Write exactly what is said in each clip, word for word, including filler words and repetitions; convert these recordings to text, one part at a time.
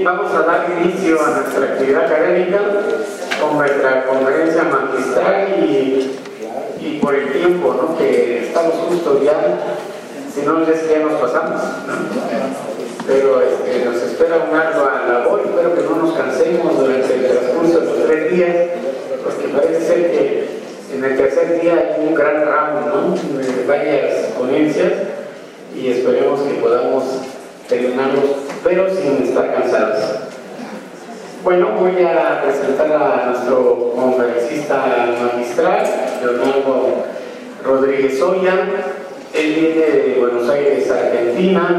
vamos a dar inicio a nuestra actividad académica con nuestra conferencia magistral y, y por el tiempo, ¿no?, que estamos justo ya, si no es que ya nos pasamos, ¿no? Pero este, nos espera una ardua labor. Espero que no nos cansemos durante el transcurso de los tres días, porque parece ser que en el tercer día hay un gran ramo, ¿no?, de varias ponencias, y esperemos que podamos terminarlos, pero sin estar cansados. Bueno, voy a presentar a nuestro conferencista magistral, Leonardo Rodríguez Oya. Él viene de Buenos Aires, Argentina.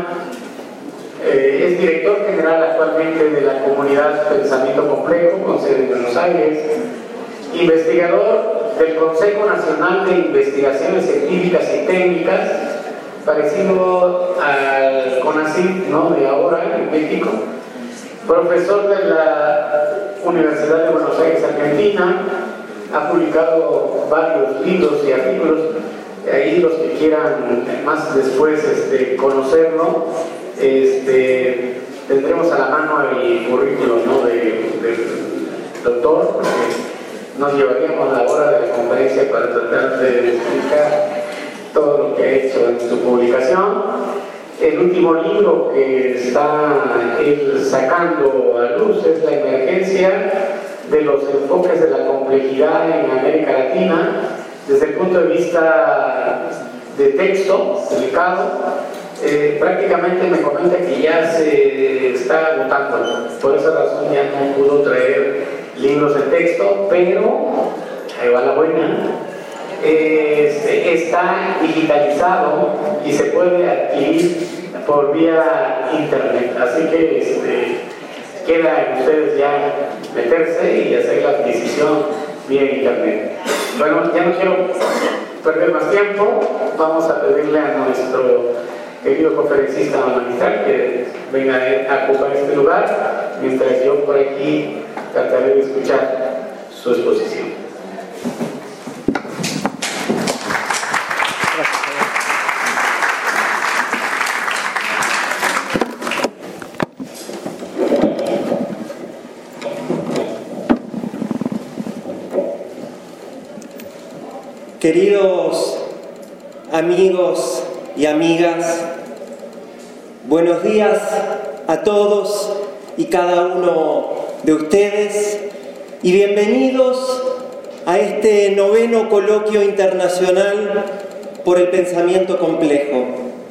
Eh, es director general actualmente de la comunidad Pensamiento Complejo, con sede en Buenos Aires, investigador del Consejo Nacional de Investigaciones Científicas y Técnicas, parecido al CONACYT, ¿no?, de ahora en México, profesor de la Universidad de Buenos Aires, Argentina. Ha publicado varios libros y artículos. Ahí los que quieran más después este, conocerlo, este, tendremos a la mano el currículum, ¿no?, de, del doctor, porque nos llevaríamos la hora de la conferencia para tratar de explicar todo lo que ha hecho en su publicación. El último libro que está él sacando a luz es La emergencia de los enfoques de la complejidad en América Latina, desde el punto de vista de texto publicado. Eh, prácticamente me comenta que ya se está agotando, por esa razón ya no pudo traer libros de texto, pero ahí va la buena. Eh, está digitalizado y se puede adquirir por vía internet, así que este, queda en ustedes ya meterse y hacer la adquisición vía internet. Bueno, ya no quiero perder más tiempo. Vamos a pedirle a nuestro querido conferencista magistral que venga a ocupar este lugar, mientras yo por aquí trataré de escuchar su exposición. Queridos amigos y amigas, buenos días a todos y cada uno de ustedes y bienvenidos a este noveno coloquio internacional por el pensamiento complejo.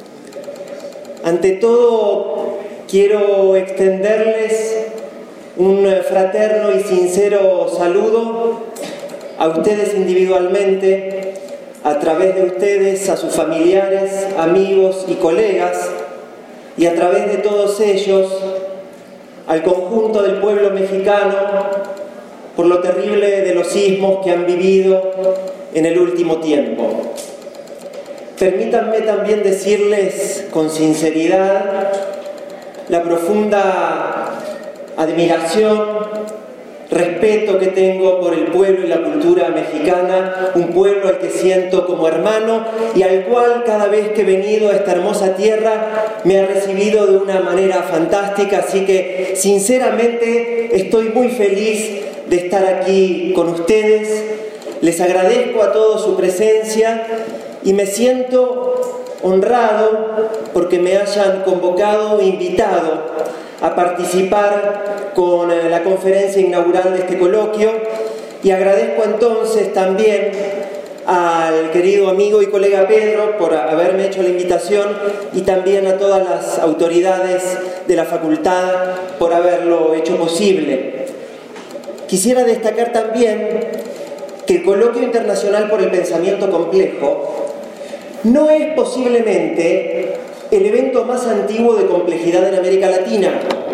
Ante todo, quiero extenderles un fraterno y sincero saludo a ustedes individualmente, a través de ustedes, a sus familiares, amigos y colegas, y a través de todos ellos, al conjunto del pueblo mexicano, por lo terrible de los sismos que han vivido en el último tiempo. Permítanme también decirles con sinceridad la profunda admiración, respeto que tengo por el pueblo y la cultura mexicana, un pueblo al que siento como hermano y al cual cada vez que he venido a esta hermosa tierra me ha recibido de una manera fantástica, así que sinceramente estoy muy feliz de estar aquí con ustedes. Les agradezco a todos su presencia y me siento honrado porque me hayan convocado e invitado a participar con la conferencia inaugural de este coloquio, y agradezco entonces también al querido amigo y colega Pedro por haberme hecho la invitación y también a todas las autoridades de la facultad por haberlo hecho posible. Quisiera destacar también que el Coloquio Internacional por el Pensamiento Complejo no es posiblemente el evento más antiguo de complejidad en América Latina,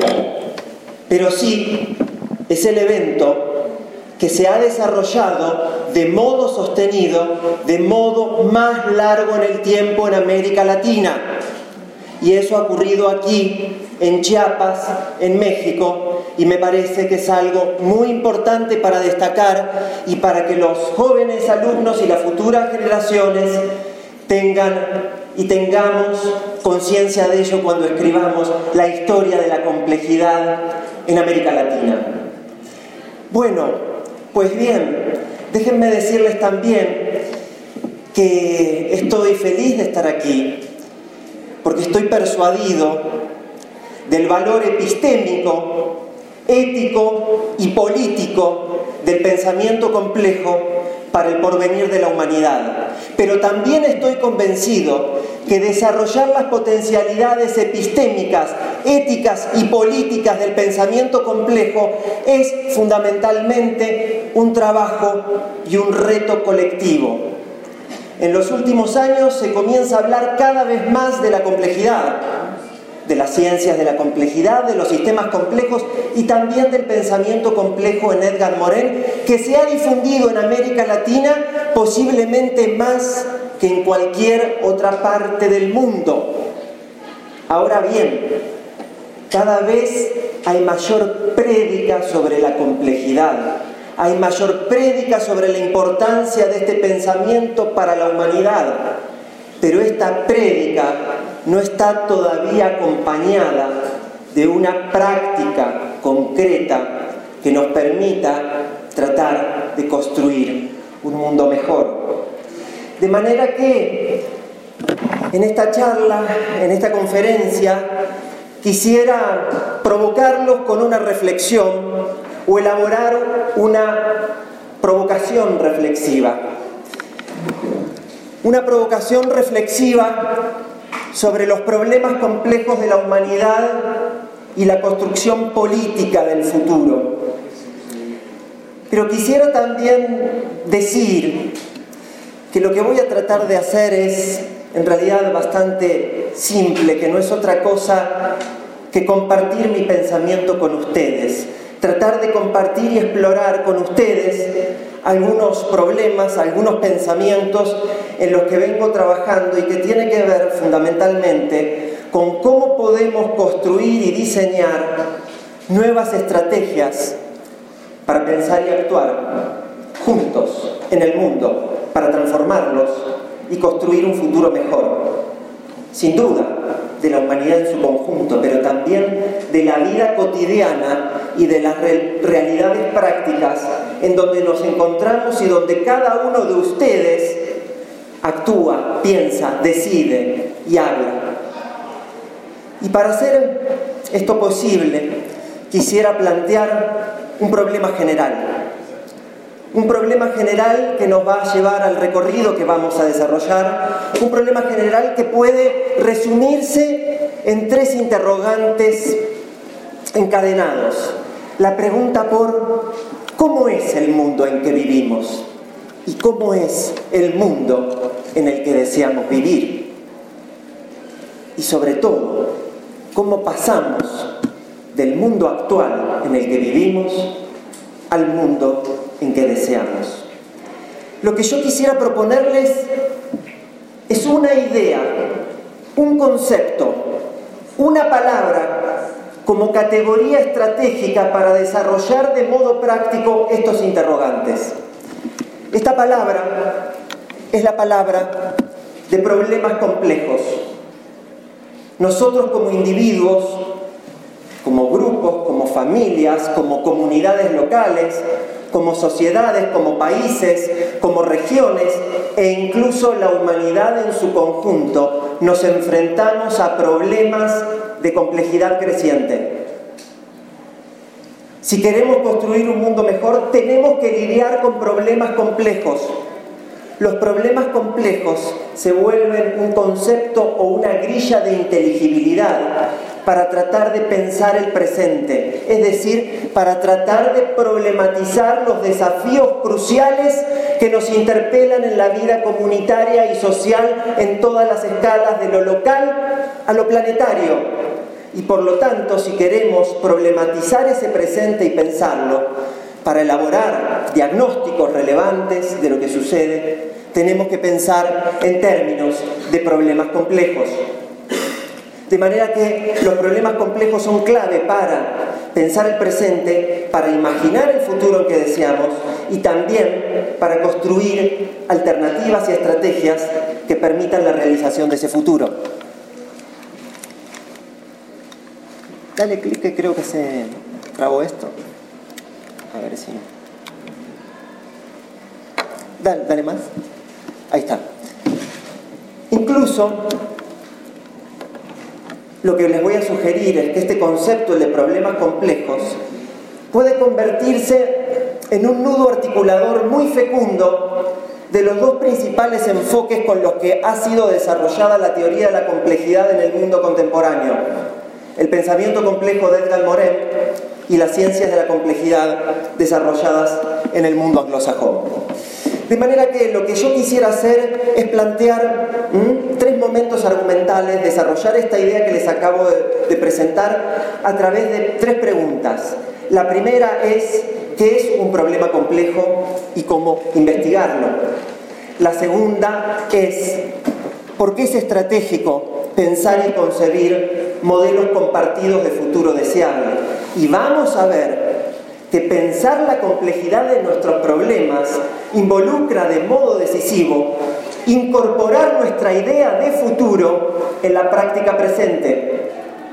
pero sí es el evento que se ha desarrollado de modo sostenido, de modo más largo en el tiempo en América Latina. Y eso ha ocurrido aquí, en Chiapas, en México, y me parece que es algo muy importante para destacar y para que los jóvenes alumnos y las futuras generaciones tengan y tengamos conciencia de ello cuando escribamos la historia de la complejidad en América Latina. Bueno, pues bien, déjenme decirles también que estoy feliz de estar aquí, porque estoy persuadido del valor epistémico, ético y político del pensamiento complejo para el porvenir de la humanidad. Pero también estoy convencido que desarrollar las potencialidades epistémicas, éticas y políticas del pensamiento complejo es fundamentalmente un trabajo y un reto colectivo. En los últimos años se comienza a hablar cada vez más de la complejidad, de las ciencias de la complejidad, de los sistemas complejos y también del pensamiento complejo en Edgar Morin, que se ha difundido en América Latina posiblemente más que en cualquier otra parte del mundo. Ahora bien, cada vez hay mayor prédica sobre la complejidad, hay mayor prédica sobre la importancia de este pensamiento para la humanidad, pero esta prédica no está todavía acompañada de una práctica concreta que nos permita tratar de construir un mundo mejor. De manera que en esta charla, en esta conferencia, quisiera provocarlos con una reflexión o elaborar una provocación reflexiva. Una provocación reflexiva sobre los problemas complejos de la humanidad y la construcción política del futuro. Pero quisiera también decir que lo que voy a tratar de hacer es, en realidad, bastante simple, que no es otra cosa que compartir mi pensamiento con ustedes. Tratar de compartir y explorar con ustedes algunos problemas, algunos pensamientos en los que vengo trabajando y que tiene que ver fundamentalmente con cómo podemos construir y diseñar nuevas estrategias para pensar y actuar juntos en el mundo, para transformarlos y construir un futuro mejor. Sin duda, de la humanidad en su conjunto, pero también de la vida cotidiana y de las re- realidades prácticas en donde nos encontramos y donde cada uno de ustedes actúa, piensa, decide y habla. Y para hacer esto posible, quisiera plantear un problema general. Un problema general que nos va a llevar al recorrido que vamos a desarrollar, un problema general que puede resumirse en tres interrogantes encadenados. La pregunta por ¿cómo es el mundo en que vivimos? ¿Y cómo es el mundo en el que deseamos vivir? Y sobre todo, ¿cómo pasamos del mundo actual en el que vivimos al mundo en que deseamos? Lo que yo quisiera proponerles es una idea, un concepto, una palabra como categoría estratégica para desarrollar de modo práctico estos interrogantes. Esta palabra es la palabra de problemas complejos. Nosotros como individuos, como grupos, como familias, como comunidades locales, como sociedades, como países, como regiones e incluso la humanidad en su conjunto, nos enfrentamos a problemas de complejidad creciente. Si queremos construir un mundo mejor, tenemos que lidiar con problemas complejos. Los problemas complejos se vuelven un concepto o una grilla de inteligibilidad para tratar de pensar el presente, es decir, para tratar de problematizar los desafíos cruciales que nos interpelan en la vida comunitaria y social en todas las escalas, de lo local a lo planetario. Y por lo tanto, si queremos problematizar ese presente y pensarlo, para elaborar diagnósticos relevantes de lo que sucede, tenemos que pensar en términos de problemas complejos. De manera que los problemas complejos son clave para pensar el presente, para imaginar el futuro que deseamos y también para construir alternativas y estrategias que permitan la realización de ese futuro. Dale clic que creo que se... Trabo esto. A ver si... Dale, dale más. Ahí está. Incluso, lo que les voy a sugerir es que este concepto de problemas complejos puede convertirse en un nudo articulador muy fecundo de los dos principales enfoques con los que ha sido desarrollada la teoría de la complejidad en el mundo contemporáneo: el pensamiento complejo de Edgar Morin y las ciencias de la complejidad desarrolladas en el mundo anglosajón. De manera que lo que yo quisiera hacer es plantear ¿m? tres momentos argumentales, desarrollar esta idea que les acabo de, de presentar a través de tres preguntas. La primera es: ¿qué es un problema complejo y cómo investigarlo? La segunda es: ¿por qué es estratégico pensar y concebir modelos compartidos de futuro deseable? Y vamos a ver que pensar la complejidad de nuestros problemas involucra de modo decisivo incorporar nuestra idea de futuro en la práctica presente.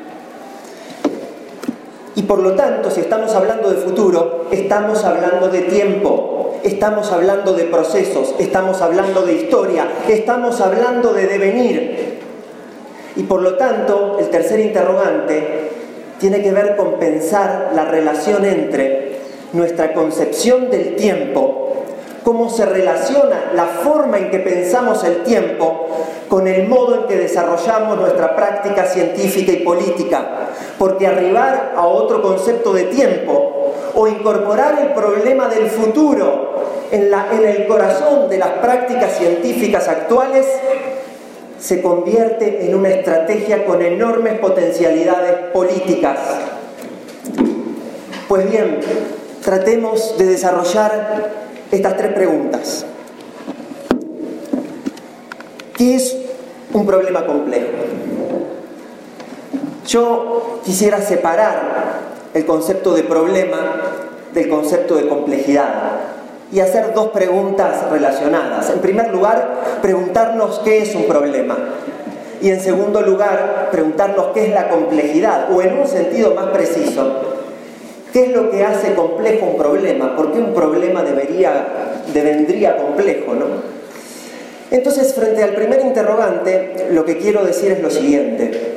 Y por lo tanto, si estamos hablando de futuro, estamos hablando de tiempo, estamos hablando de procesos, estamos hablando de historia, estamos hablando de devenir. Y por lo tanto, el tercer interrogante tiene que ver con pensar la relación entre nuestra concepción del tiempo, cómo se relaciona la forma en que pensamos el tiempo con el modo en que desarrollamos nuestra práctica científica y política. Porque arribar a otro concepto de tiempo o incorporar el problema del futuro en, la, en el corazón de las prácticas científicas actuales se convierte en una estrategia con enormes potencialidades políticas. Pues bien, tratemos de desarrollar estas tres preguntas. ¿Qué es un problema complejo? Yo quisiera separar el concepto de problema del concepto de complejidad y hacer dos preguntas relacionadas. En primer lugar, preguntarnos qué es un problema. Y en segundo lugar, preguntarnos qué es la complejidad, o en un sentido más preciso, ¿qué es lo que hace complejo un problema? ¿Por qué un problema debería, devendría complejo, ¿no? Entonces, frente al primer interrogante, lo que quiero decir es lo siguiente.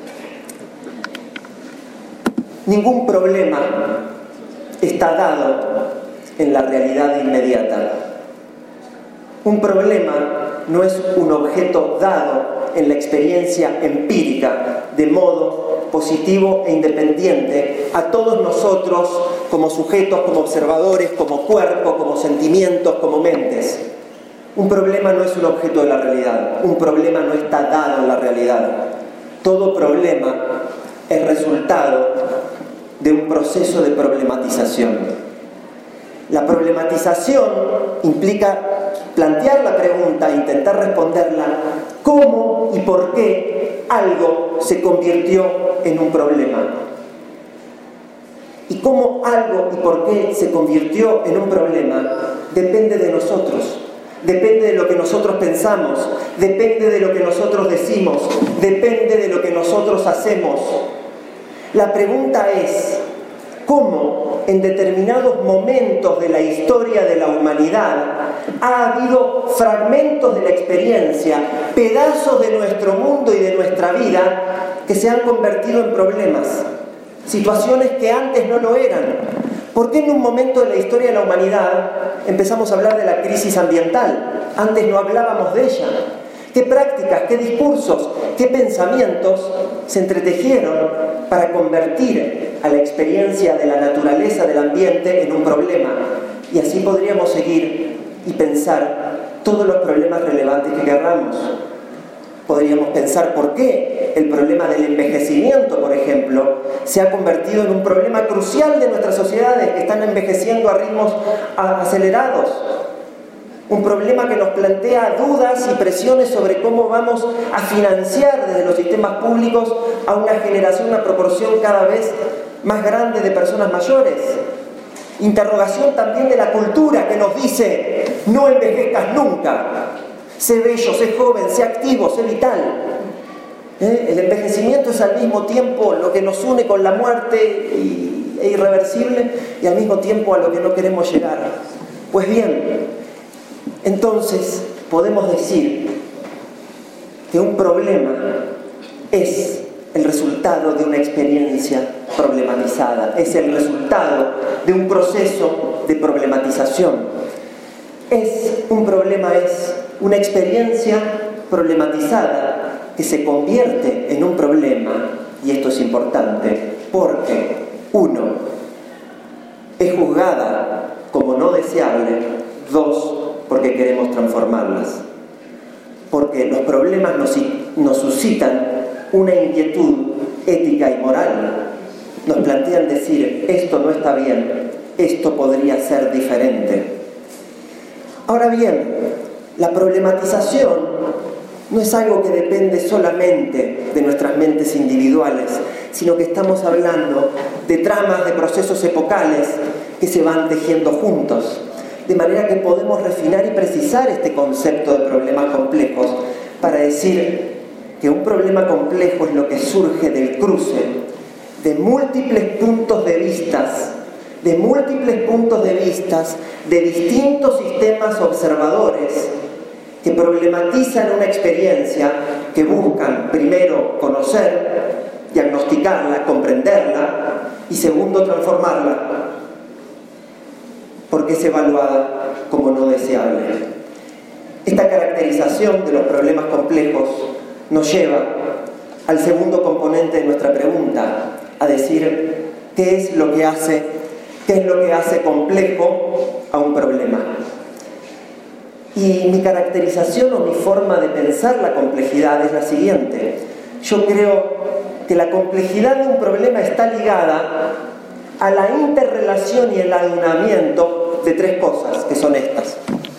Ningún problema está dado en la realidad inmediata. Un problema no es un objeto dado en la experiencia empírica, de modo positivo e independiente a todos nosotros como sujetos, como observadores, como cuerpo, como sentimientos, como mentes. Un problema no es un objeto de la realidad, un problema no está dado en la realidad. Todo problema es resultado de un proceso de problematización. La problematización implica plantear la pregunta e intentar responderla: ¿cómo y por qué algo se convirtió en un problema? Y cómo algo y por qué se convirtió en un problema depende de nosotros, depende de lo que nosotros pensamos, depende de lo que nosotros decimos, depende de lo que nosotros hacemos. La pregunta es: ¿cómo en determinados momentos de la historia de la humanidad ha habido fragmentos de la experiencia, pedazos de nuestro mundo y de nuestra vida que se han convertido en problemas? Situaciones que antes no lo eran. ¿Por qué en un momento de la historia de la humanidad empezamos a hablar de la crisis ambiental? Antes no hablábamos de ella. ¿Qué prácticas, qué discursos, qué pensamientos se entretejieron para convertir a la experiencia de la naturaleza del ambiente en un problema? Y así podríamos seguir y pensar todos los problemas relevantes que querramos. Podríamos pensar por qué el problema del envejecimiento, por ejemplo, se ha convertido en un problema crucial de nuestras sociedades que están envejeciendo a ritmos acelerados. Un problema que nos plantea dudas y presiones sobre cómo vamos a financiar desde los sistemas públicos a una generación, una proporción cada vez más grande de personas mayores. Interrogación también de la cultura que nos dice: no envejezcas nunca, sé bello, sé joven, sé activo, sé vital. ¿Eh? El envejecimiento es al mismo tiempo lo que nos une con la muerte y, e irreversible y al mismo tiempo a lo que no queremos llegar. Pues bien, entonces podemos decir que un problema es el resultado de una experiencia problematizada, es el resultado de un proceso de problematización. Es un problema, es una experiencia problematizada que se convierte en un problema, y esto es importante, porque, uno, es juzgada como no deseable, dos, porque queremos transformarlas. Porque los problemas nos, nos suscitan una inquietud ética y moral. Nos plantean decir, esto no está bien, esto podría ser diferente. Ahora bien, la problematización no es algo que depende solamente de nuestras mentes individuales, sino que estamos hablando de tramas, de procesos epocales que se van tejiendo juntos. De manera que podemos refinar y precisar este concepto de problemas complejos para decir que un problema complejo es lo que surge del cruce de múltiples puntos de vistas, de múltiples puntos de vistas de distintos sistemas observadores que problematizan una experiencia, que buscan primero conocer, diagnosticarla, comprenderla y segundo transformarla, porque es evaluada como no deseable. Esta caracterización de los problemas complejos nos lleva al segundo componente de nuestra pregunta, a decir qué es lo que hace, qué es lo que hace complejo a un problema. Y mi caracterización o mi forma de pensar la complejidad es la siguiente. Yo creo que la complejidad de un problema está ligada a la interrelación y el aunamiento de tres cosas, que son estas.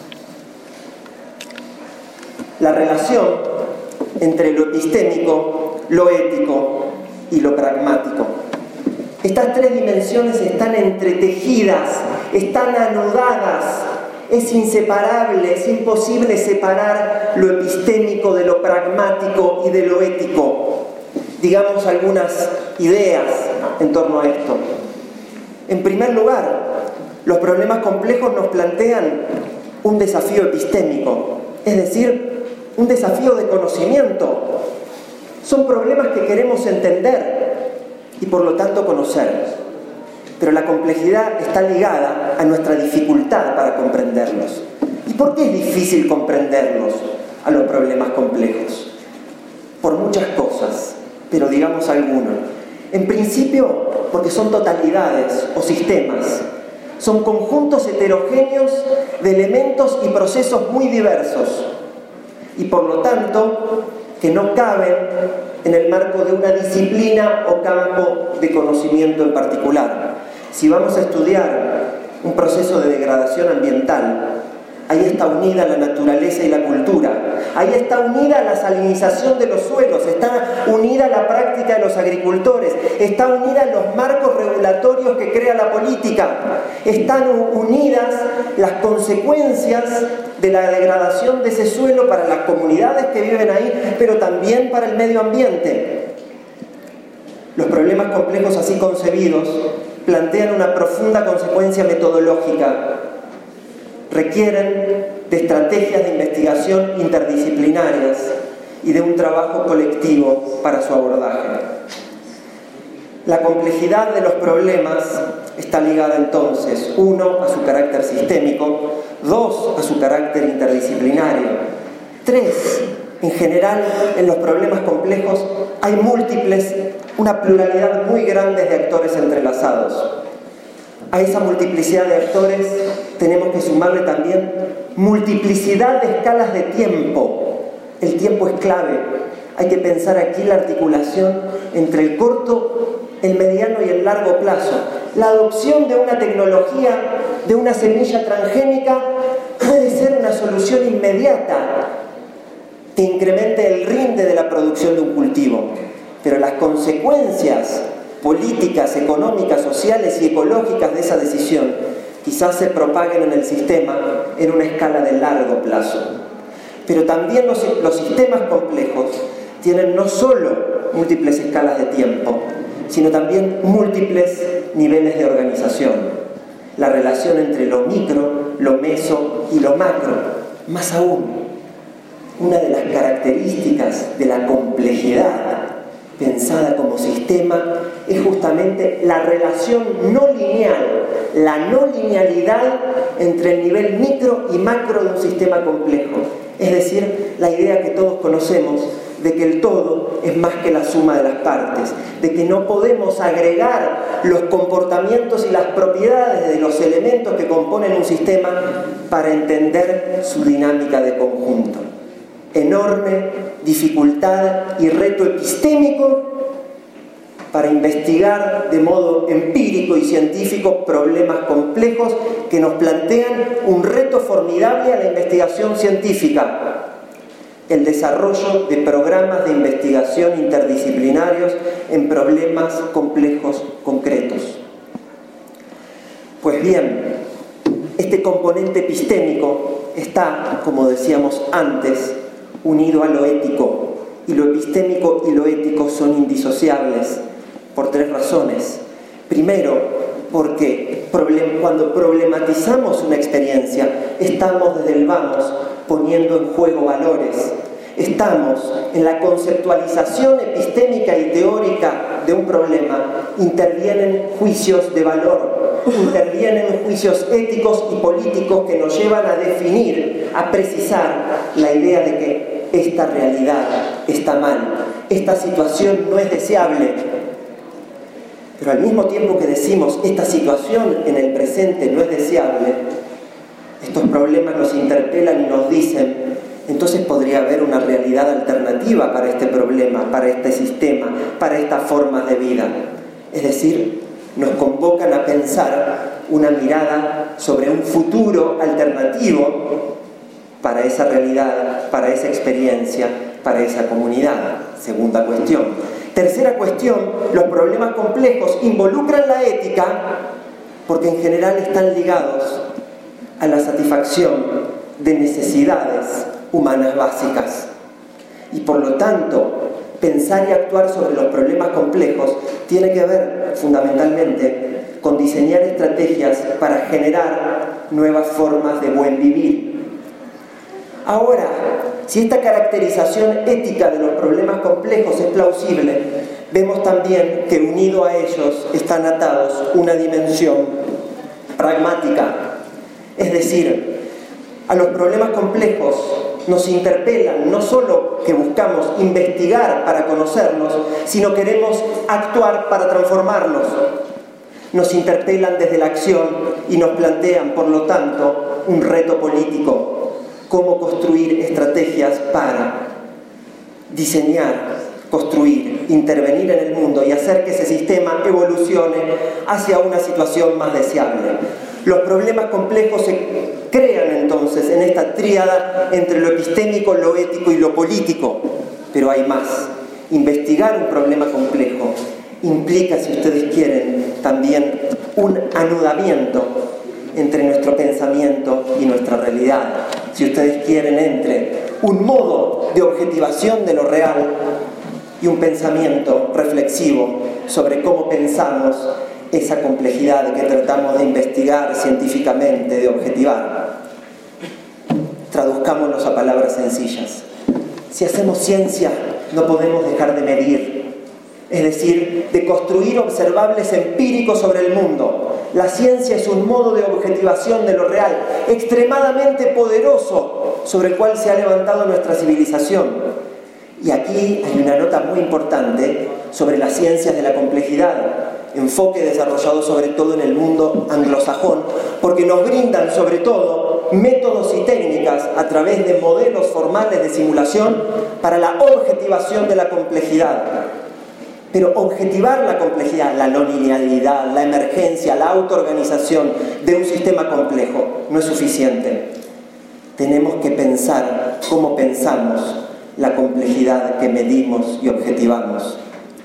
La relación entre lo epistémico, lo ético y lo pragmático. Estas tres dimensiones están entretejidas, están anudadas, es inseparable, es imposible separar lo epistémico de lo pragmático y de lo ético. Digamos algunas ideas en torno a esto. En primer lugar, los problemas complejos nos plantean un desafío epistémico, es decir, un desafío de conocimiento. Son problemas que queremos entender y por lo tanto conocer. Pero la complejidad está ligada a nuestra dificultad para comprenderlos. ¿Y por qué es difícil comprenderlos a los problemas complejos? Por muchas cosas, pero digamos algunas. En principio, porque son totalidades o sistemas. Son conjuntos heterogéneos de elementos y procesos muy diversos. Y por lo tanto, que no caben en el marco de una disciplina o campo de conocimiento en particular. Si vamos a estudiar un proceso de degradación ambiental, ahí está unida la naturaleza y la cultura, ahí está unida la salinización de los suelos, está unida la práctica de los agricultores, está unida los marcos regulatorios que crea la política, están unidas las consecuencias de la degradación de ese suelo para las comunidades que viven ahí, pero también para el medio ambiente. Los problemas complejos así concebidos plantean una profunda consecuencia metodológica. Requieren de estrategias de investigación interdisciplinarias y de un trabajo colectivo para su abordaje. La complejidad de los problemas está ligada entonces, uno, a su carácter sistémico, dos, a su carácter interdisciplinario, tres, en general, en los problemas complejos hay múltiples, una pluralidad muy grande de actores entrelazados. A esa multiplicidad de actores tenemos que sumarle también multiplicidad de escalas de tiempo. El tiempo es clave. Hay que pensar aquí la articulación entre el corto, el mediano y el largo plazo. La adopción de una tecnología, de una semilla transgénica, puede ser una solución inmediata que incremente el rinde de la producción de un cultivo. Pero las consecuencias políticas, económicas, sociales y ecológicas de esa decisión quizás se propaguen en el sistema en una escala de largo plazo. Pero también los, los sistemas complejos tienen no solo múltiples escalas de tiempo, sino también múltiples niveles de organización. La relación entre lo micro, lo meso y lo macro. Más aún, una de las características de la complejidad pensada como sistema es justamente la relación no lineal, la no linealidad entre el nivel micro y macro de un sistema complejo. Es decir, la idea que todos conocemos de que el todo es más que la suma de las partes, de que no podemos agregar los comportamientos y las propiedades de los elementos que componen un sistema para entender su dinámica de conjunto. Enorme dificultad y reto epistémico para investigar de modo empírico y científico problemas complejos que nos plantean un reto formidable a la investigación científica: el desarrollo de programas de investigación interdisciplinarios en problemas complejos concretos. Pues bien, este componente epistémico está, como decíamos antes, unido a lo ético, y lo epistémico y lo ético son indisociables por tres razones. Primero, porque cuando problematizamos una experiencia, estamos desde el vamos poniendo en juego valores. Estamos en la conceptualización epistémica y teórica de un problema, intervienen juicios de valor, intervienen juicios éticos y políticos que nos llevan a definir, a precisar la idea de que esta realidad está mal, esta situación no es deseable. Pero al mismo tiempo que decimos esta situación en el presente no es deseable, estos problemas nos interpelan y nos dicen: entonces podría haber una realidad alternativa para este problema, para este sistema, para estas formas de vida. Es decir, nos convocan a pensar una mirada sobre un futuro alternativo para esa realidad, para esa experiencia, para esa comunidad. Segunda cuestión. Tercera cuestión, los problemas complejos involucran la ética porque en general están ligados a la satisfacción de necesidades humanas básicas. Y por lo tanto, pensar y actuar sobre los problemas complejos tiene que ver fundamentalmente con diseñar estrategias para generar nuevas formas de buen vivir. Ahora, si esta caracterización ética de los problemas complejos es plausible, vemos también que unido a ellos están atados una dimensión pragmática. Es decir, a los problemas complejos nos interpelan no solo que buscamos investigar para conocernos, sino queremos actuar para transformarlos. Nos interpelan desde la acción y nos plantean, por lo tanto, un reto político: cómo construir estrategias para diseñar, construir, intervenir en el mundo y hacer que ese sistema evolucione hacia una situación más deseable. Los problemas complejos se crean entonces en esta tríada entre lo epistémico, lo ético y lo político. Pero hay más. Investigar un problema complejo implica, si ustedes quieren, también un anudamiento entre nuestro pensamiento y nuestra realidad. Si ustedes quieren, entre un modo de objetivación de lo real y un pensamiento reflexivo sobre cómo pensamos esa complejidad que tratamos de investigar científicamente, de objetivar. Traduzcámonos a palabras sencillas. Si hacemos ciencia, no podemos dejar de medir, es decir, de construir observables empíricos sobre el mundo. La ciencia es un modo de objetivación de lo real, extremadamente poderoso, sobre el cual se ha levantado nuestra civilización. Y aquí hay una nota muy importante sobre las ciencias de la complejidad, enfoque desarrollado sobre todo en el mundo anglosajón, porque nos brindan sobre todo métodos y técnicas a través de modelos formales de simulación para la objetivación de la complejidad. Pero objetivar la complejidad, la no linealidad, la emergencia, la autoorganización de un sistema complejo no es suficiente. Tenemos que pensar cómo pensamos la complejidad que medimos y objetivamos.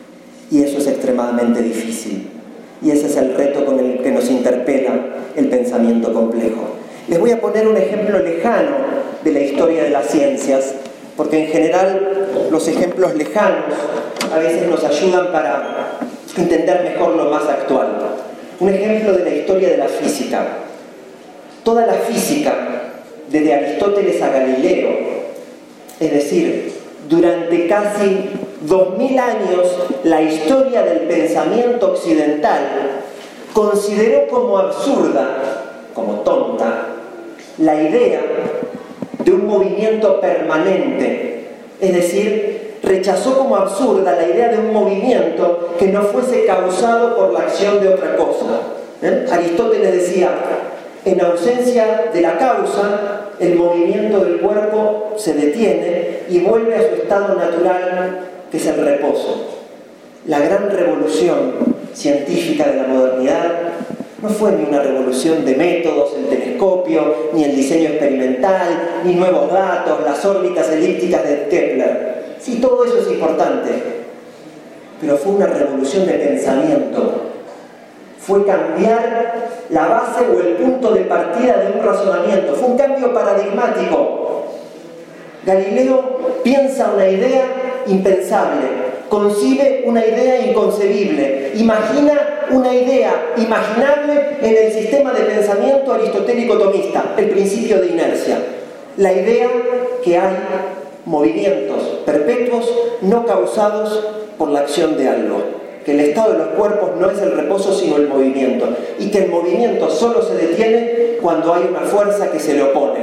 Y eso es extremadamente difícil. Y ese es el reto con el que nos interpela el pensamiento complejo. Les voy a poner un ejemplo lejano de la historia de las ciencias, porque en general los ejemplos lejanos a veces nos ayudan para entender mejor lo más actual. Un ejemplo de la historia de la física. Toda la física, desde Aristóteles a Galileo, es decir, durante casi dos mil años, la historia del pensamiento occidental consideró como absurda, como tonta, la idea de un movimiento permanente, es decir, rechazó como absurda la idea de un movimiento que no fuese causado por la acción de otra cosa. ¿Eh? Aristóteles decía, en ausencia de la causa, el movimiento del cuerpo se detiene y vuelve a su estado natural, que es el reposo. La gran revolución científica de la modernidad no fue ni una revolución de métodos, el telescopio, ni el diseño experimental, ni nuevos datos, las órbitas elípticas de Kepler. Sí, todo eso es importante, pero fue una revolución de pensamiento. Fue cambiar la base o el punto de partida de un razonamiento. Fue un cambio paradigmático. Galileo piensa una idea impensable, concibe una idea inconcebible, imagina una idea imaginable en el sistema de pensamiento aristotélico tomista, el principio de inercia. La idea que hay movimientos perpetuos no causados por la acción de algo, que el estado de los cuerpos no es el reposo sino el movimiento, y que el movimiento solo se detiene cuando hay una fuerza que se le opone.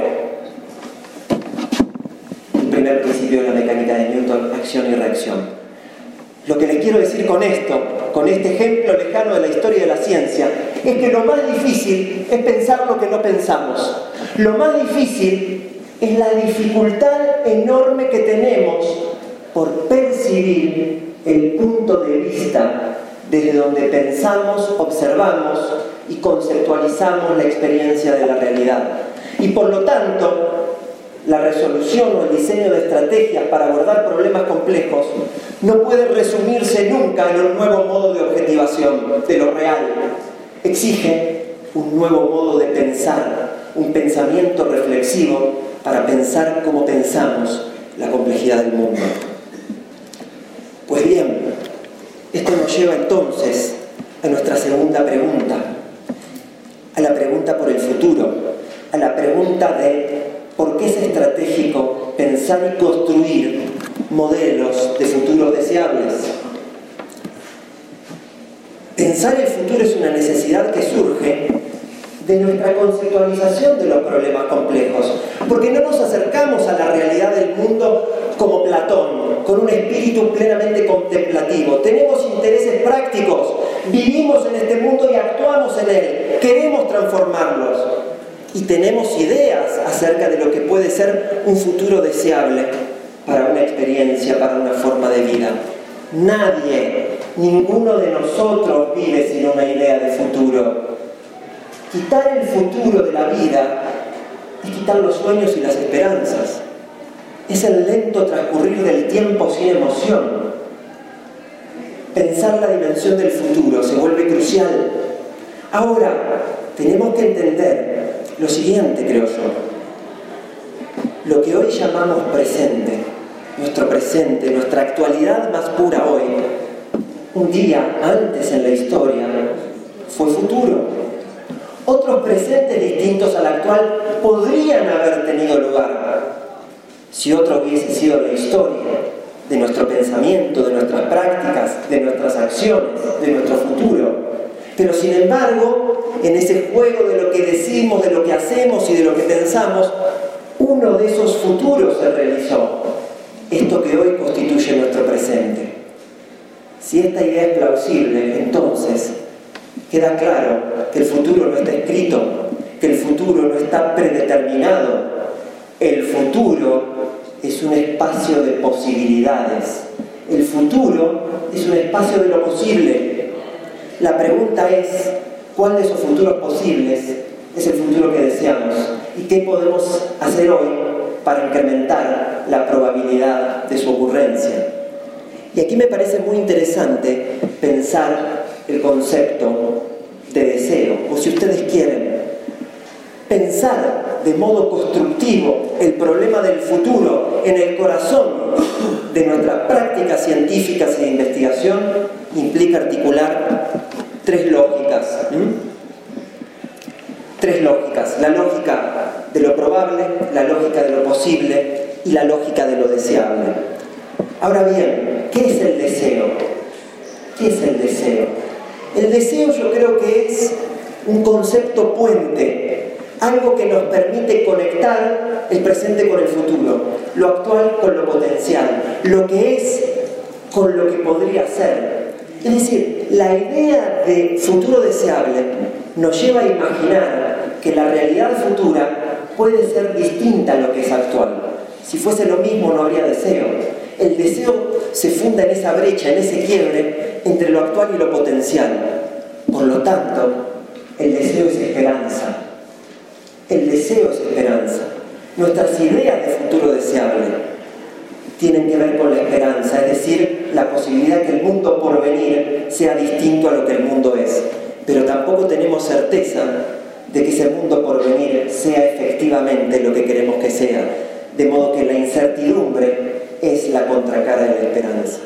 El primer principio de la mecánica de Newton, acción y reacción. Lo que les quiero decir con esto, con este ejemplo lejano de la historia de la ciencia, es que lo más difícil es pensar lo que no pensamos. Lo más difícil es la dificultad enorme que tenemos por percibir el punto de vista desde donde pensamos, observamos y conceptualizamos la experiencia de la realidad. Y por lo tanto, la resolución o el diseño de estrategias para abordar problemas complejos no puede resumirse nunca en un nuevo modo de objetivación de lo real. Exige un nuevo modo de pensar, un pensamiento reflexivo para pensar cómo pensamos la complejidad del mundo. Pues bien, esto nos lleva entonces a nuestra segunda pregunta, a la pregunta por el futuro, a la pregunta de ¿por qué es estratégico pensar y construir modelos de futuros deseables? Pensar el futuro es una necesidad que surge de nuestra conceptualización de los problemas complejos, porque no nos acercamos a la realidad del mundo como Platón, con un espíritu plenamente contemplativo. Tenemos intereses prácticos, vivimos en este mundo y actuamos en él, queremos transformarlos. Y tenemos ideas acerca de lo que puede ser un futuro deseable para una experiencia, para una forma de vida. Nadie, ninguno de nosotros vive sin una idea de futuro. Quitar el futuro de la vida es quitar los sueños y las esperanzas. Es el lento transcurrir del tiempo sin emoción. Pensar la dimensión del futuro se vuelve crucial. Ahora, tenemos que entender lo siguiente, creo yo. Lo que hoy llamamos presente, nuestro presente, nuestra actualidad más pura hoy, un día antes en la historia, fue futuro. Otros presentes distintos al actual podrían haber tenido lugar si otro hubiese sido la historia de nuestro pensamiento, de nuestras prácticas, de nuestras acciones, de nuestro futuro. Pero sin embargo, en ese juego de lo que decimos, de lo que hacemos y de lo que pensamos, uno de esos futuros se realizó. Esto que hoy constituye nuestro presente. Si esta idea es plausible, entonces queda claro que el futuro no está escrito, que el futuro no está predeterminado. El futuro es un espacio de posibilidades. El futuro es un espacio de lo posible. La pregunta es, ¿cuál de esos futuros posibles es el futuro que deseamos? ¿Y qué podemos hacer hoy para incrementar la probabilidad de su ocurrencia? Y aquí me parece muy interesante pensar el concepto de deseo, o si ustedes quieren, pensar de modo constructivo el problema del futuro en el corazón de nuestras prácticas científicas y de investigación implica articular tres lógicas. ¿Mm? Tres lógicas. La lógica de lo probable, la lógica de lo posible y la lógica de lo deseable. Ahora bien, ¿qué es el deseo? ¿Qué es el deseo? El deseo yo creo que es un concepto puente, algo que nos permite conectar el presente con el futuro, lo actual con lo potencial, lo que es con lo que podría ser. Es decir, la idea de futuro deseable nos lleva a imaginar que la realidad futura puede ser distinta a lo que es actual. Si fuese lo mismo no habría deseo. El deseo se funda en esa brecha, en ese quiebre entre lo actual y lo potencial. Por lo tanto, el deseo es esperanza. El deseo es esperanza. Nuestras ideas de futuro deseable tienen que ver con la esperanza, es decir, la posibilidad de que el mundo por venir sea distinto a lo que el mundo es. Pero tampoco tenemos certeza de que ese mundo por venir sea efectivamente lo que queremos que sea. De modo que la incertidumbre es la contracara de la esperanza.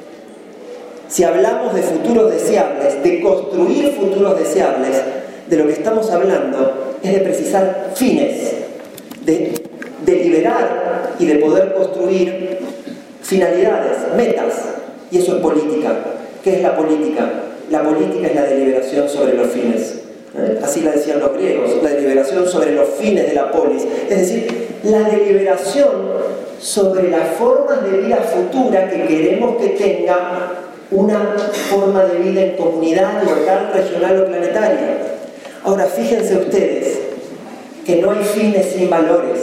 Si hablamos de futuros deseables, de construir futuros deseables, de lo que estamos hablando es de precisar fines, de deliberar y de poder construir finalidades, metas, y eso es política. ¿Qué es la política? La política es la deliberación sobre los fines. ¿Eh? Así la decían los griegos, la deliberación sobre los fines de la polis, es decir, la deliberación sobre las formas de vida futura que queremos que tenga una forma de vida en comunidad, local, regional o planetaria. Ahora, fíjense ustedes que no hay fines sin valores,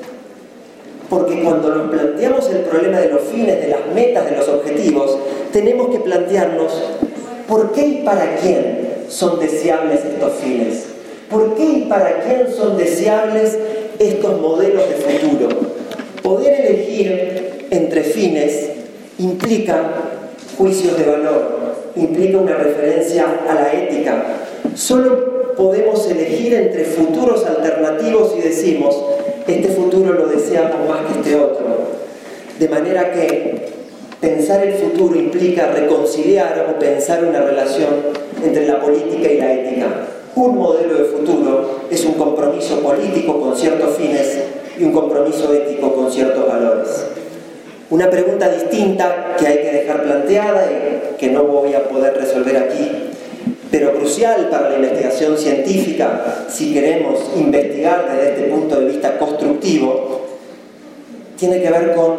porque cuando nos planteamos el problema de los fines, de las metas, de los objetivos, tenemos que plantearnos ¿por qué y para quién son deseables estos fines? ¿Por qué y para quién son deseables estos modelos de futuro? Poder elegir entre fines implica juicios de valor, implica una referencia a la ética. Solo podemos elegir entre futuros alternativos y decimos, este futuro lo deseamos más que este otro. De manera que pensar el futuro implica reconciliar o pensar una relación entre la política y la ética. Un modelo de futuro es un compromiso político con ciertos fines y un compromiso ético con ciertos valores. Una pregunta distinta que hay que dejar planteada y que no voy a poder resolver aquí, pero crucial para la investigación científica, si queremos investigar desde este punto de vista constructivo, tiene que ver con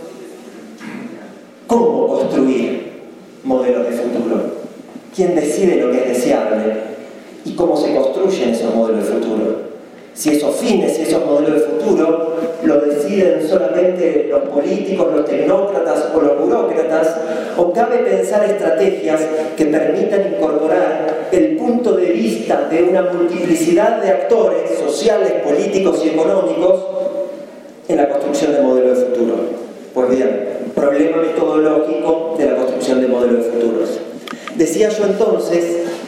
cómo construir modelos de futuro. ¿Quién decide lo que es deseable? ¿Y cómo se construyen esos modelos de futuro? Si esos fines, si esos modelos de futuro lo deciden solamente los políticos, los tecnócratas o los burócratas, o cabe pensar estrategias que permitan incorporar el punto de vista de una multiplicidad de actores sociales, políticos y económicos en la construcción de modelos de futuro. Pues bien, problema metodológico de la construcción de modelos de futuros. Decía yo entonces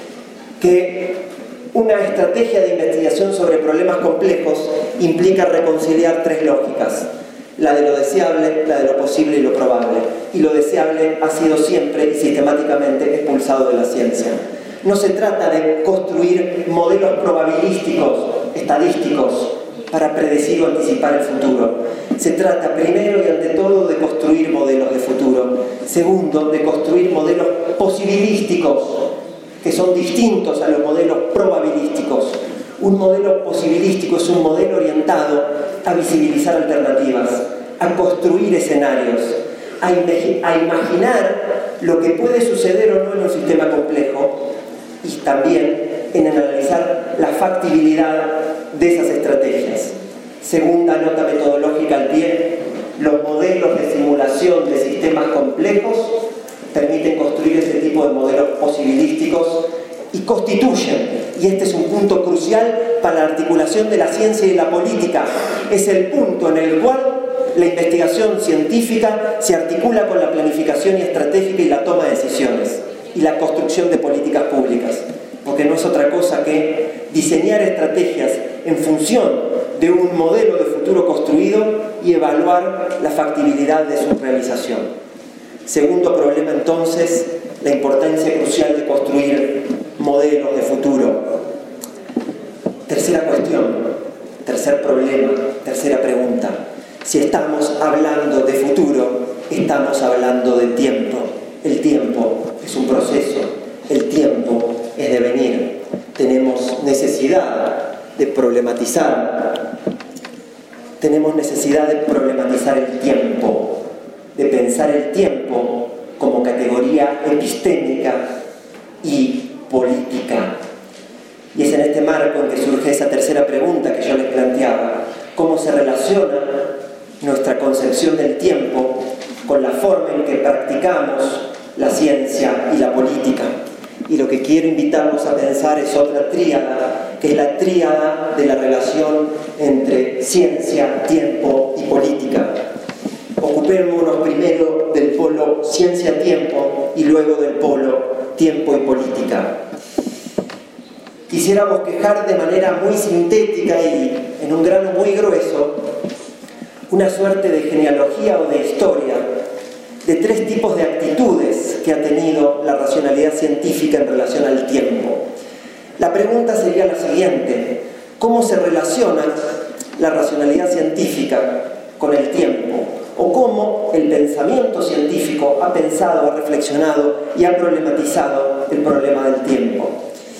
que una estrategia de investigación sobre problemas complejos implica reconciliar tres lógicas: la de lo deseable, la de lo posible y lo probable. Y lo deseable ha sido siempre y sistemáticamente expulsado de la ciencia. No se trata de construir modelos probabilísticos, estadísticos, para predecir o anticipar el futuro. Se trata primero y ante todo de construir modelos de futuro. Segundo, de construir modelos posibilísticos, que son distintos a los modelos probabilísticos. Un modelo posibilístico es un modelo orientado a visibilizar alternativas, a construir escenarios, a, imag- a imaginar lo que puede suceder o no en un sistema complejo y también en analizar la factibilidad de esas estrategias. Segunda nota metodológica al pie: los modelos de simulación de sistemas complejos permiten construir ese tipo de modelos posibilísticos y constituyen, y este es un punto crucial para la articulación de la ciencia y la política, es el punto en el cual la investigación científica se articula con la planificación y estratégica y la toma de decisiones y la construcción de políticas públicas, porque no es otra cosa que diseñar estrategias en función de un modelo de futuro construido y evaluar la factibilidad de su realización. Segundo problema, entonces, la importancia crucial de construir modelos de futuro. Tercera cuestión, tercer problema, tercera pregunta. Si estamos hablando de futuro, estamos hablando de tiempo. El tiempo es un proceso, el tiempo es devenir. Tenemos necesidad de problematizar, tenemos necesidad de problematizar el tiempo, de pensar el tiempo como categoría epistémica y política. Y es en este marco en que surge esa tercera pregunta que yo les planteaba: ¿cómo se relaciona nuestra concepción del tiempo con la forma en que practicamos la ciencia y la política? Y lo que quiero invitarlos a pensar es otra tríada, que es la tríada de la relación entre ciencia, tiempo y política. Ocupémonos primero del polo ciencia-tiempo y luego del polo tiempo y política. Quisiéramos quejar de manera muy sintética y en un grano muy grueso una suerte de genealogía o de historia de tres tipos de actitudes que ha tenido la racionalidad científica en relación al tiempo. La pregunta sería la siguiente: ¿cómo se relaciona la racionalidad científica con el tiempo? ¿O cómo el pensamiento científico ha pensado, ha reflexionado y ha problematizado el problema del tiempo?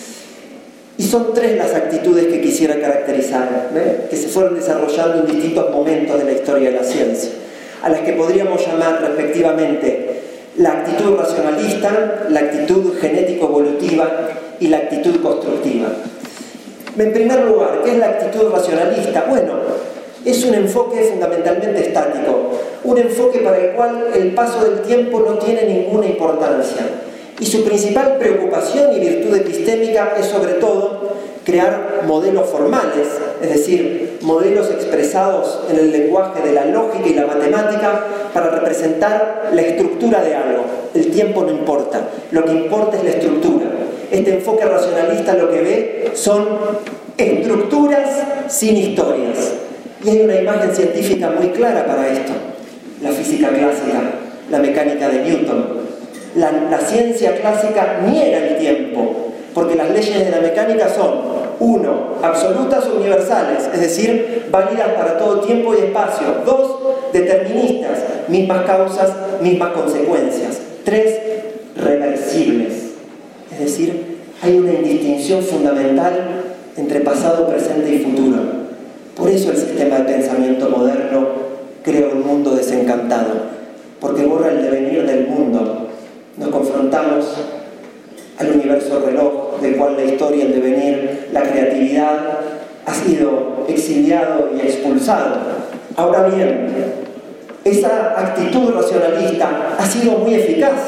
Y son tres las actitudes que quisiera caracterizar, ¿eh? que se fueron desarrollando en distintos momentos de la historia de la ciencia, a las que podríamos llamar respectivamente la actitud racionalista, la actitud genético-evolutiva y la actitud constructiva. En primer lugar, ¿qué es la actitud racionalista? Bueno, es un enfoque fundamentalmente estático, un enfoque para el cual el paso del tiempo no tiene ninguna importancia. Y su principal preocupación y virtud epistémica es sobre todo crear modelos formales, es decir, modelos expresados en el lenguaje de la lógica y la matemática para representar la estructura de algo. El tiempo no importa, lo que importa es la estructura. Este enfoque racionalista lo que ve son estructuras sin historias. Y hay una imagen científica muy clara para esto: la física clásica, la mecánica de Newton. La, la ciencia clásica niega el tiempo, porque las leyes de la mecánica son, uno, absolutas o universales, es decir, válidas para todo tiempo y espacio; dos, deterministas, mismas causas, mismas consecuencias; tres, reversibles, es decir, hay una distinción fundamental entre pasado, presente y futuro. Por eso el sistema de pensamiento moderno crea un mundo desencantado, porque borra el devenir del mundo. Nos confrontamos al universo reloj, del cual la historia, el devenir, la creatividad ha sido exiliado y expulsado. Ahora bien, esa actitud racionalista ha sido muy eficaz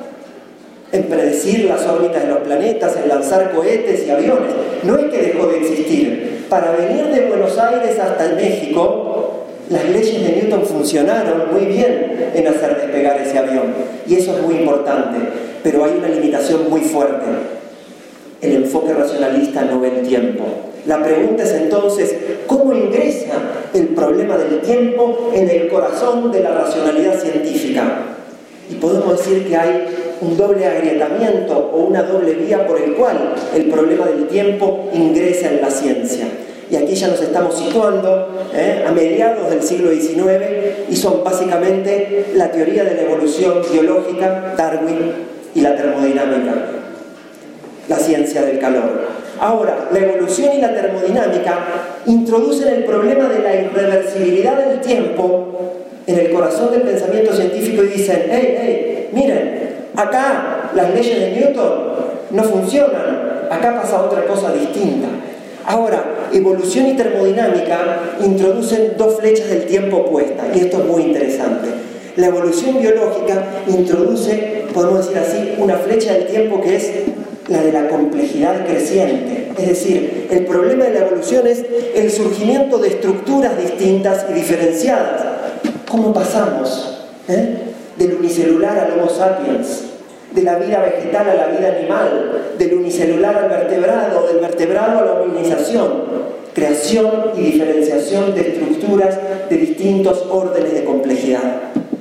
en predecir las órbitas de los planetas, en lanzar cohetes y aviones. No es que dejó de existir. Para venir de Buenos Aires hasta México, las leyes de Newton funcionaron muy bien en hacer despegar ese avión, y eso es muy importante, pero hay una limitación muy fuerte: el enfoque racionalista no ve el tiempo. La pregunta es entonces, ¿cómo ingresa el problema del tiempo en el corazón de la racionalidad científica? Y podemos decir que hay un doble agrietamiento o una doble vía por el cual el problema del tiempo ingresa en la ciencia. Y aquí ya nos estamos situando ¿eh? a mediados del siglo diecinueve, y son básicamente la teoría de la evolución biológica, Darwin, y la termodinámica, la ciencia del calor. Ahora, la evolución y la termodinámica introducen el problema de la irreversibilidad del tiempo en el corazón del pensamiento científico y dicen: hey, hey, miren, acá las leyes de Newton no funcionan, acá pasa otra cosa distinta. Ahora, evolución y termodinámica introducen dos flechas del tiempo opuestas, y esto es muy interesante. La evolución biológica introduce, podemos decir así, una flecha del tiempo que es la de la complejidad creciente. Es decir, el problema de la evolución es el surgimiento de estructuras distintas y diferenciadas. ¿Cómo pasamos eh? del unicelular al Homo sapiens? De la vida vegetal a la vida animal, del unicelular al vertebrado, del vertebrado a la hominización. Creación y diferenciación de estructuras de distintos órdenes de complejidad.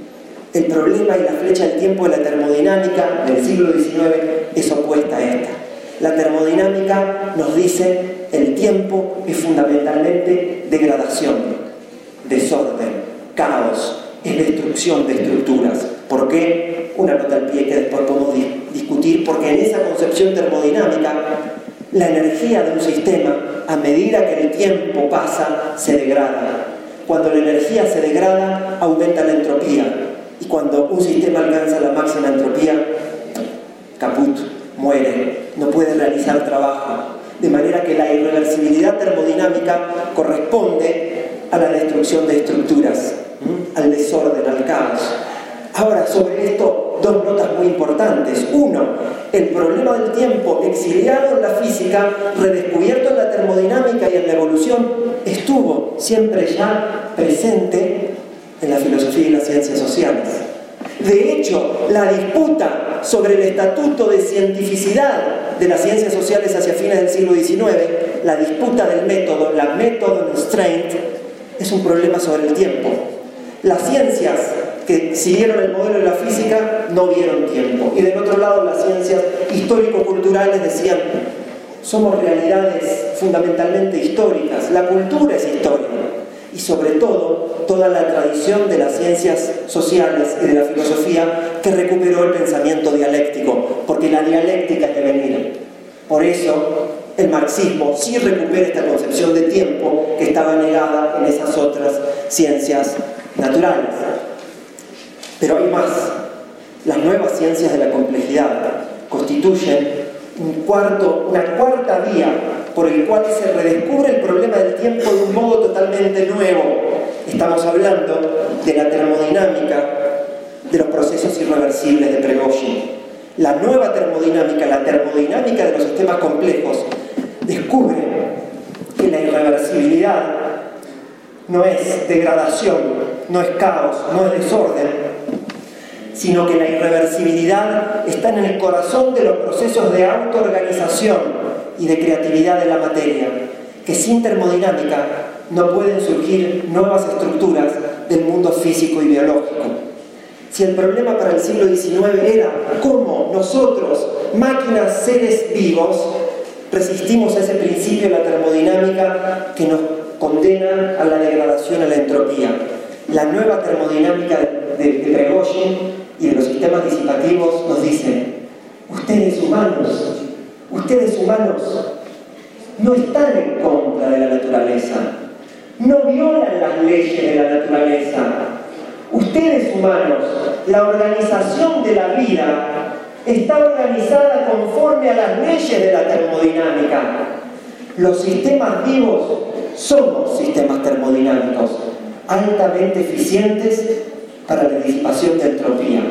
El problema y la flecha del tiempo de la termodinámica del siglo diecinueve es opuesta a esta. La termodinámica nos dice el tiempo es fundamentalmente degradación, desorden, caos, es destrucción de estructuras. ¿Por qué? Una nota al pie que después podemos discutir, porque en esa concepción termodinámica la energía de un sistema, a medida que el tiempo pasa, se degrada. Cuando la energía se degrada, aumenta la entropía. Y cuando un sistema alcanza la máxima entropía, caput, muere, no puede realizar trabajo. De manera que la irreversibilidad termodinámica corresponde a la destrucción de estructuras, ¿m? al desorden, al caos. Ahora, sobre esto, dos notas muy importantes. Uno, el problema del tiempo exiliado en la física, redescubierto en la termodinámica y en la evolución, estuvo siempre ya presente en la filosofía y las ciencias sociales. De hecho, la disputa sobre el estatuto de cientificidad de las ciencias sociales hacia fines del siglo diecinueve, la disputa del método, la method constraint, es un problema sobre el tiempo. Las ciencias que siguieron el modelo de la física no vieron tiempo. Y del otro lado, las ciencias histórico-culturales decían, somos realidades fundamentalmente históricas, la cultura es historia. Y sobre todo, toda la tradición de las ciencias sociales y de la filosofía que recuperó el pensamiento dialéctico, porque la dialéctica es devenir. Por eso, el marxismo sí recupera esta concepción de tiempo que estaba negada en esas otras ciencias naturales. Pero hay más. Las nuevas ciencias de la complejidad constituyen un cuarto, una cuarta vía por el cual se redescubre el problema del tiempo de un modo totalmente nuevo. Estamos hablando de la termodinámica de los procesos irreversibles de Prigogine. La nueva termodinámica, la termodinámica de los sistemas complejos, descubre que la irreversibilidad no es degradación, no es caos, no es desorden, sino que la irreversibilidad está en el corazón de los procesos de autoorganización y de creatividad de la materia, que sin termodinámica no pueden surgir nuevas estructuras del mundo físico y biológico. Si el problema para el siglo diecinueve era cómo nosotros, máquinas, seres vivos, resistimos a ese principio de la termodinámica que nos condena a la degradación, a la entropía. La nueva termodinámica de, de, de Prigogine y de los sistemas disipativos nos dice, ustedes humanos, ustedes humanos no están en contra de la naturaleza, no violan las leyes de la naturaleza. Ustedes humanos, la organización de la vida está organizada conforme a las leyes de la termodinámica. Los sistemas vivos somos sistemas termodinámicos altamente eficientes para la disipación de entropía.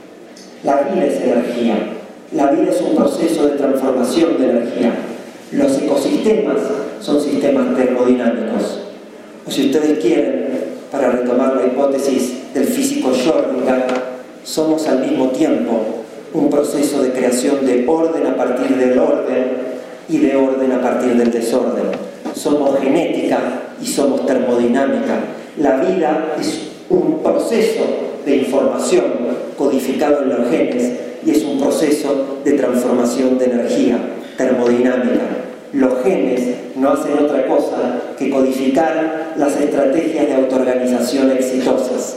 La vida es energía, la vida es un proceso de transformación de energía. Los ecosistemas son sistemas termodinámicos. O si ustedes quieren, para retomar la hipótesis del físico Schrödinger, somos al mismo tiempo un proceso de creación de orden a partir del orden y de orden a partir del desorden. Somos genética y somos termodinámica. La vida es un proceso de información codificado en los genes y es un proceso de transformación de energía termodinámica. Los genes no hacen otra cosa que codificar las estrategias de autoorganización exitosas.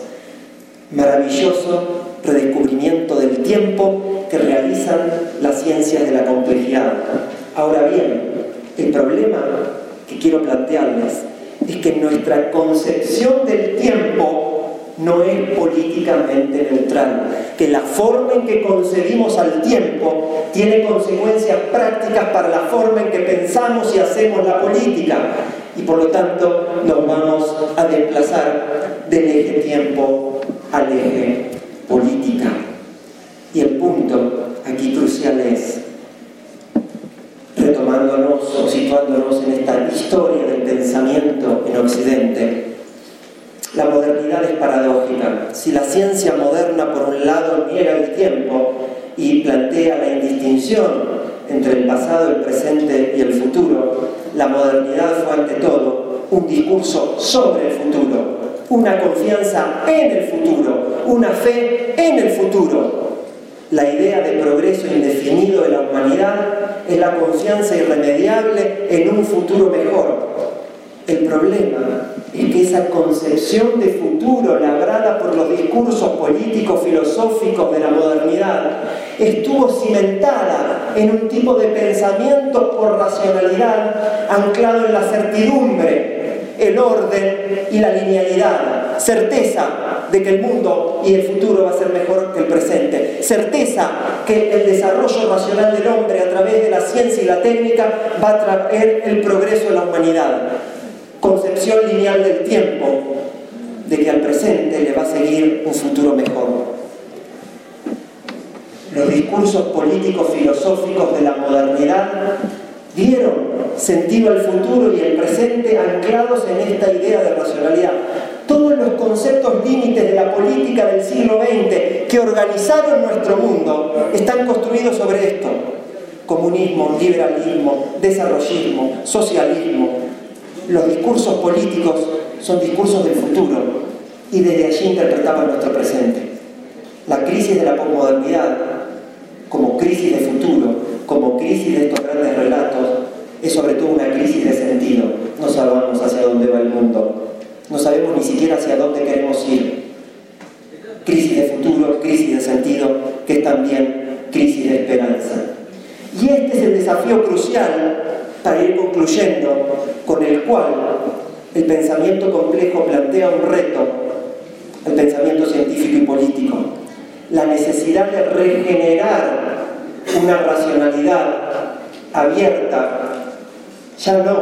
Maravilloso redescubrimiento del tiempo que realizan las ciencias de la complejidad. Ahora bien, el problema que quiero plantearles es que nuestra concepción del tiempo no es políticamente neutral, que la forma en que concebimos al tiempo tiene consecuencias prácticas para la forma en que pensamos y hacemos la política, y por lo tanto nos vamos a desplazar del eje tiempo al eje política. Y el punto aquí crucial es, retomándonos o situándonos en esta historia del pensamiento en Occidente, la modernidad es paradójica. Si la ciencia moderna, por un lado, niega el tiempo y plantea la indistinción entre el pasado, el presente y el futuro, la modernidad fue ante todo un discurso sobre el futuro, una confianza en el futuro, una fe en el futuro. La idea de progreso indefinido de la humanidad es la confianza irremediable en un futuro mejor. El problema es que esa concepción de futuro labrada por los discursos políticos filosóficos de la modernidad estuvo cimentada en un tipo de pensamiento por racionalidad anclado en la certidumbre, el orden y la linealidad, certeza de que el mundo y el futuro va a ser mejor que el presente, certeza que el desarrollo racional del hombre a través de la ciencia y la técnica va a traer el progreso de la humanidad, concepción lineal del tiempo, de que al presente le va a seguir un futuro mejor. Los discursos políticos filosóficos de la modernidad dieron sentido al futuro y el presente anclados en esta idea de racionalidad. Todos los conceptos límites de la política del siglo veinte que organizaron nuestro mundo están construidos sobre esto: comunismo, liberalismo, desarrollismo, socialismo. Los discursos políticos son discursos del futuro y desde allí interpretaban nuestro presente. La crisis de la posmodernidad, como crisis de futuro, como crisis de estos grandes relatos, es sobre todo una crisis de sentido. No sabemos hacia dónde va el mundo, no sabemos ni siquiera hacia dónde queremos ir. Crisis de futuro, crisis de sentido, que es también crisis de esperanza. Y este es el desafío crucial para ir concluyendo, con el cual el pensamiento complejo plantea un reto al pensamiento científico y político: la necesidad de regenerar una racionalidad abierta, ya no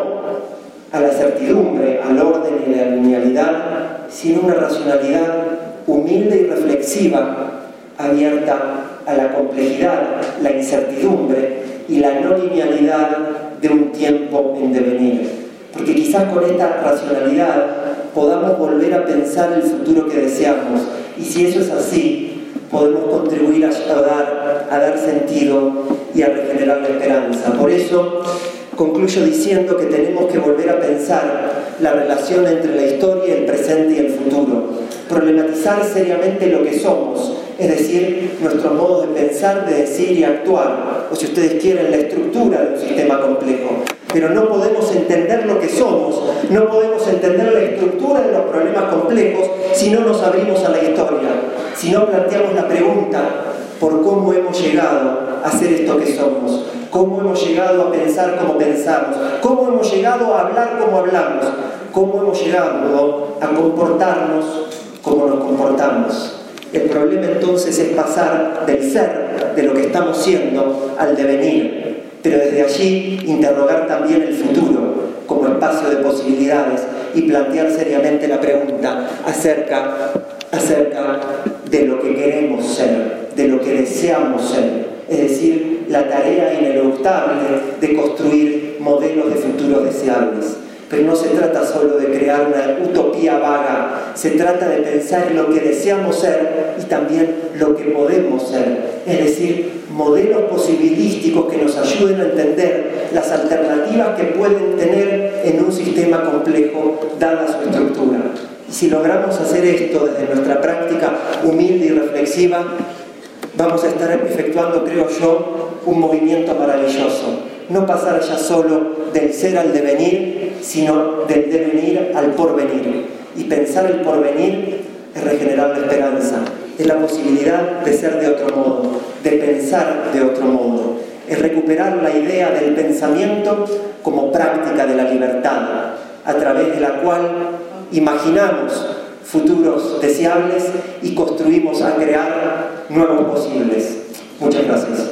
a la certidumbre, al orden y a la linealidad, sino una racionalidad humilde y reflexiva, abierta a la complejidad, la incertidumbre y la no linealidad de un tiempo en devenir. Porque quizás con esta racionalidad podamos volver a pensar el futuro que deseamos, y si eso es así, podemos contribuir a dar, a dar sentido y a regenerar la esperanza. Por eso concluyo diciendo que tenemos que volver a pensar la relación entre la historia, el presente y el futuro, problematizar seriamente lo que somos, es decir, nuestro modo de pensar, de decir y actuar, o si ustedes quieren, la estructura de un sistema complejo. Pero no podemos entender lo que somos, no podemos entender la estructura de los problemas complejos si no nos abrimos a la historia, si no planteamos la pregunta por cómo hemos llegado a ser esto que somos, cómo hemos llegado a pensar como pensamos, cómo hemos llegado a hablar como hablamos, cómo hemos llegado a comportarnos como nos comportamos. El problema entonces es pasar del ser, de lo que estamos siendo, al devenir, pero desde allí interrogar también el futuro como espacio de posibilidades y plantear seriamente la pregunta acerca, acerca de lo que queremos ser, de lo que deseamos ser, es decir, la tarea ineluctable de construir modelos de futuros deseables. Pero no se trata solo de crear una utopía vaga, se trata de pensar lo que deseamos ser y también lo que podemos ser, es decir, modelos posibilísticos que nos ayuden a entender las alternativas que pueden tener en un sistema complejo dada su estructura. Y si logramos hacer esto desde nuestra práctica humilde y reflexiva, vamos a estar efectuando, creo yo, un movimiento maravilloso. No pasar ya solo del ser al devenir, sino del devenir al porvenir. Y pensar el porvenir es regenerar la esperanza, es la posibilidad de ser de otro modo, de pensar de otro modo, es recuperar la idea del pensamiento como práctica de la libertad, a través de la cual imaginamos futuros deseables y construimos a crear nuevos posibles. Muchas gracias.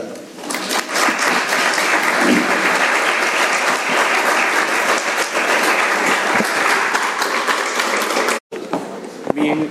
Bien.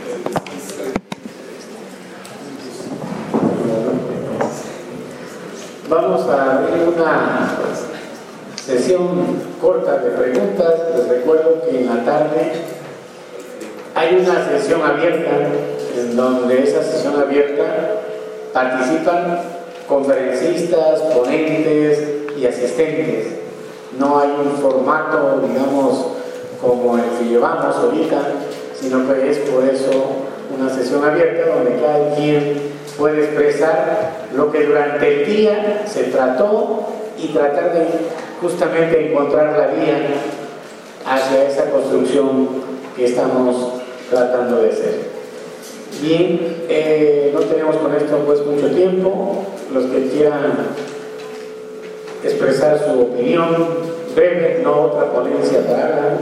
Vamos a abrir una sesión corta de preguntas. Les recuerdo que en la tarde hay una sesión abierta, en donde esa sesión abierta participan conferencistas, ponentes y asistentes. No hay un formato, digamos, como el que llevamos ahorita, sino que es por eso una sesión abierta donde cada quien puede expresar lo que durante el día se trató y tratar de justamente encontrar la vía hacia esa construcción que estamos tratando de hacer. Bien, eh, no tenemos con esto pues mucho tiempo. Los que quieran expresar su opinión breve, no otra ponencia para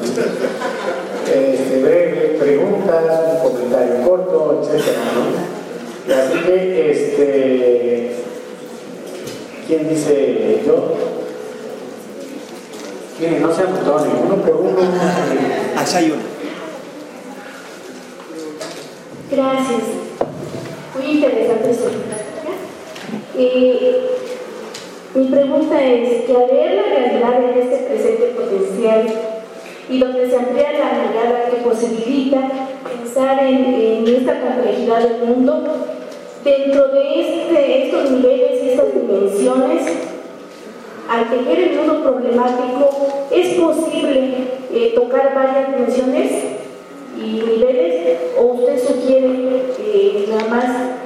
este, breve, preguntas, un comentario corto, etcétera, ¿no? Así que, este, ¿quién dice yo? Miren, no se han votado ninguno por uno. Allá hay uno. Gracias. Muy interesante su plática. Eh, mi pregunta es que al ver la realidad en este presente potencial y donde se amplía la mirada que posibilita pensar en, en esta complejidad del mundo, dentro de este, estos niveles y estas dimensiones, al tejer el mundo problemático, ¿es posible eh, tocar varias dimensiones y niveles, o usted sugiere eh, nada más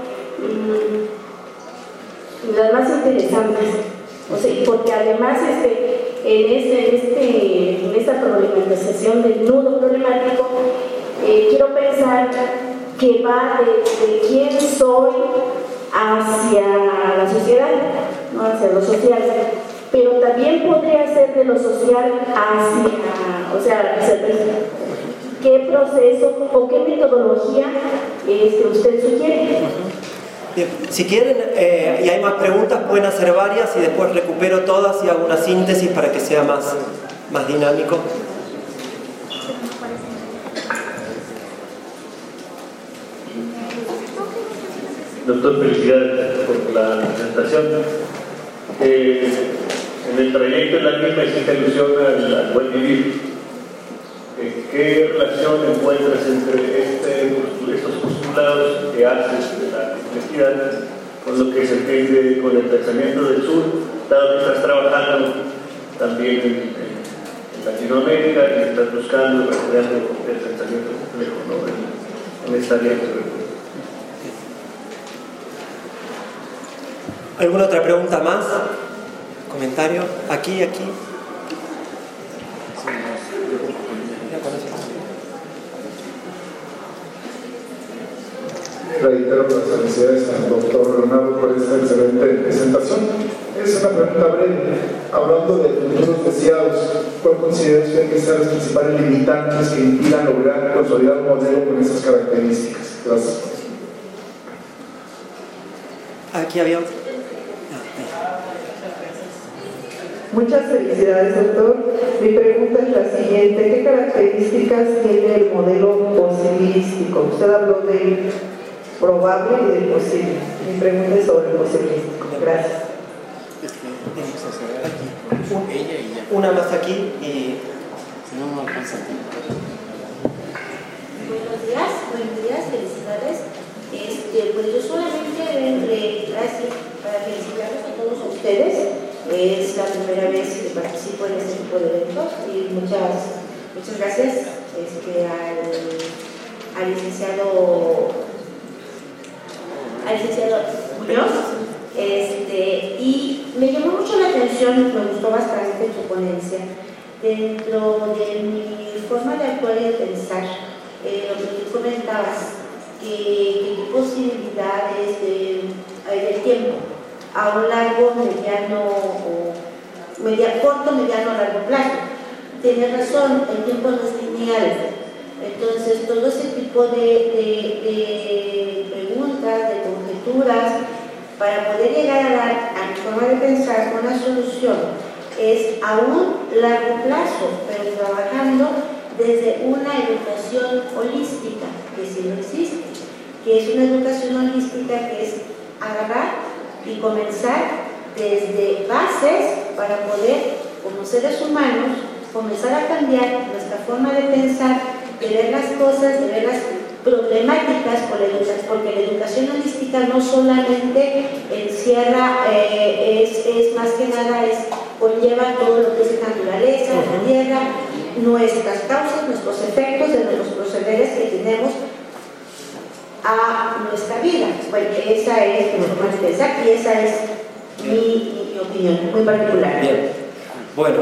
mmm, las más interesantes? O sea, porque además este, en, este, en, este, en esta problematización del nudo problemático, eh, quiero pensar que va de, de quién soy hacia la sociedad, ¿no? Hacia lo social, pero también podría ser de lo social hacia, o sea, ¿qué proceso o qué metodología es que usted sugiere? Bien, si quieren eh, y hay más preguntas, pueden hacer varias y después recupero todas y hago una síntesis para que sea más, más dinámico. Doctor, felicidades por la presentación. Eh, en el trayecto en la misma existe alusión al, al buen vivir. Eh, ¿Qué relación encuentras entre este, estos postulados que haces de la complejidad con lo que se entiende con el pensamiento del sur, dado que estás trabajando también en, en, en Latinoamérica y estás buscando y recreando el pensamiento complejo, ¿no? en, en esta área? ¿Alguna otra pregunta más? ¿Comentario? Aquí, aquí. Reitero las felicidades al doctor Leonardo por esta excelente presentación. Es una pregunta breve. Hablando de futuros deseados, ¿cuál considera usted que sean las principales limitantes que impidan lograr consolidar un modelo con esas características? Gracias. Aquí había otro. Muchas felicidades, doctor. Mi pregunta es la siguiente: ¿qué características tiene el modelo posibilístico? Usted habló del probable y del posible. Mi pregunta es sobre el posibilístico. Gracias. Una más aquí y... No, no alcanza tiempo. Buenos días, buenos días, felicidades. Este, pues yo solamente le gracias para felicitarlos a todos ustedes. Es la primera vez que participo en este tipo de eventos y muchas, muchas gracias este, al, al licenciado al licenciado Muñoz. Este, y me llamó mucho la atención, me gustó bastante tu ponencia. Dentro de mi forma de actuar y de pensar, eh, lo que tú comentabas, que, que qué posibilidades de, de tiempo a un largo, mediano, o media, corto, mediano, largo plazo. Tienes razón, el tiempo no es lineal. Entonces, todo ese tipo de, de, de preguntas, de conjeturas, para poder llegar a, la, a mi forma de pensar con la solución, es a un largo plazo, pero trabajando desde una educación holística, que sí no existe, que es una educación holística que es agarrar y comenzar desde bases para poder, como seres humanos, comenzar a cambiar nuestra forma de pensar, de ver las cosas, de ver las problemáticas, porque la educación holística no solamente encierra, eh, es, es más que nada, es, conlleva todo lo que es naturaleza, la tierra, nuestras causas, nuestros efectos de los procederes que tenemos a nuestra vida. Bueno, esa es mi forma de pensar y esa es mi, mi opinión muy particular. Bien. Bueno,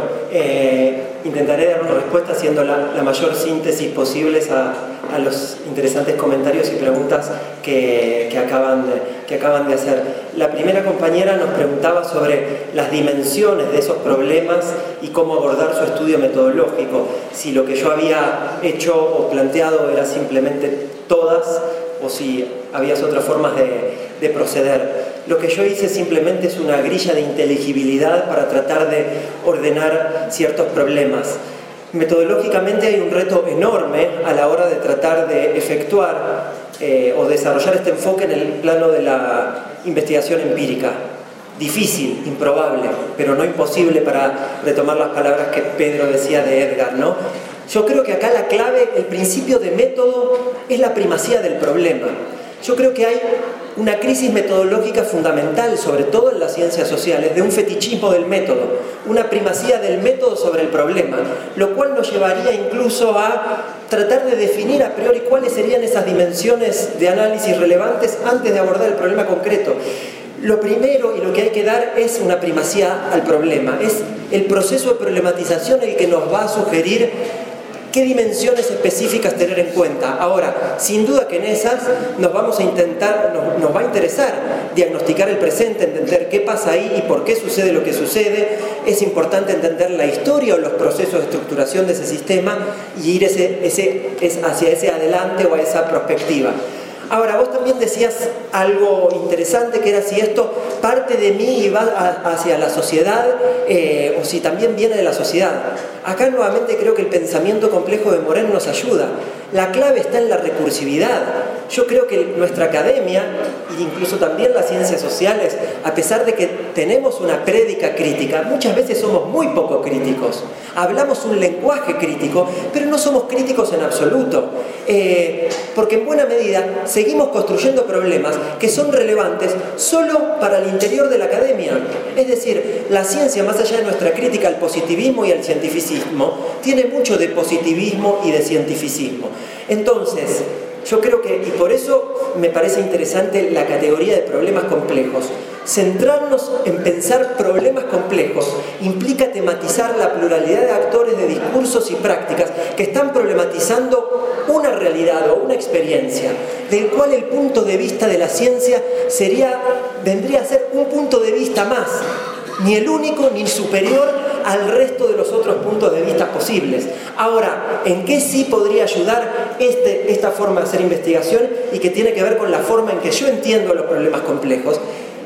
eh, intentaré dar una respuesta haciendo la, la mayor síntesis posible a, a los interesantes comentarios y preguntas que, que, acaban de, que acaban de hacer. La primera compañera nos preguntaba sobre las dimensiones de esos problemas y cómo abordar su estudio metodológico, si lo que yo había hecho o planteado era simplemente todas o si había otras formas de, de proceder. Lo que yo hice simplemente es una grilla de inteligibilidad para tratar de ordenar ciertos problemas. Metodológicamente hay un reto enorme a la hora de tratar de efectuar eh, o desarrollar este enfoque en el plano de la investigación empírica. Difícil, improbable, pero no imposible, para retomar las palabras que Pedro decía de Edgar, ¿no? Yo creo que acá la clave, el principio de método, es la primacía del problema. Yo creo que hay una crisis metodológica fundamental, sobre todo en las ciencias sociales, de un fetichismo del método, una primacía del método sobre el problema, lo cual nos llevaría incluso a tratar de definir a priori cuáles serían esas dimensiones de análisis relevantes antes de abordar el problema concreto. Lo primero y lo que hay que dar es una primacía al problema, es el proceso de problematización el que nos va a sugerir qué dimensiones específicas tener en cuenta. Ahora, sin duda que en esas nos vamos a intentar, nos, nos va a interesar diagnosticar el presente, entender qué pasa ahí y por qué sucede lo que sucede. Es importante entender la historia o los procesos de estructuración de ese sistema y ir ese, ese, es hacia ese adelante o a esa perspectiva. Ahora, vos también decías algo interesante, que era si esto parte de mí y va a, hacia la sociedad eh, o si también viene de la sociedad. Acá nuevamente creo que el pensamiento complejo de Morén nos ayuda. La clave está en la recursividad. Yo creo que nuestra academia, e incluso también las ciencias sociales, a pesar de que tenemos una prédica crítica, muchas veces somos muy poco críticos. Hablamos un lenguaje crítico, pero no somos críticos en absoluto. Eh, porque en buena medida seguimos construyendo problemas que son relevantes solo para el interior de la academia. Es decir, la ciencia, más allá de nuestra crítica al positivismo y al cientificismo, tiene mucho de positivismo y de cientificismo. Entonces, yo creo que, y por eso me parece interesante la categoría de problemas complejos. Centrarnos en pensar problemas complejos implica tematizar la pluralidad de actores, de discursos y prácticas que están problematizando una realidad o una experiencia, del cual el punto de vista de la ciencia sería, vendría a ser un punto de vista más, ni el único ni superior al resto de los otros puntos de vista posibles. Ahora, ¿en qué sí podría ayudar este, esta forma de hacer investigación y que tiene que ver con la forma en que yo entiendo los problemas complejos?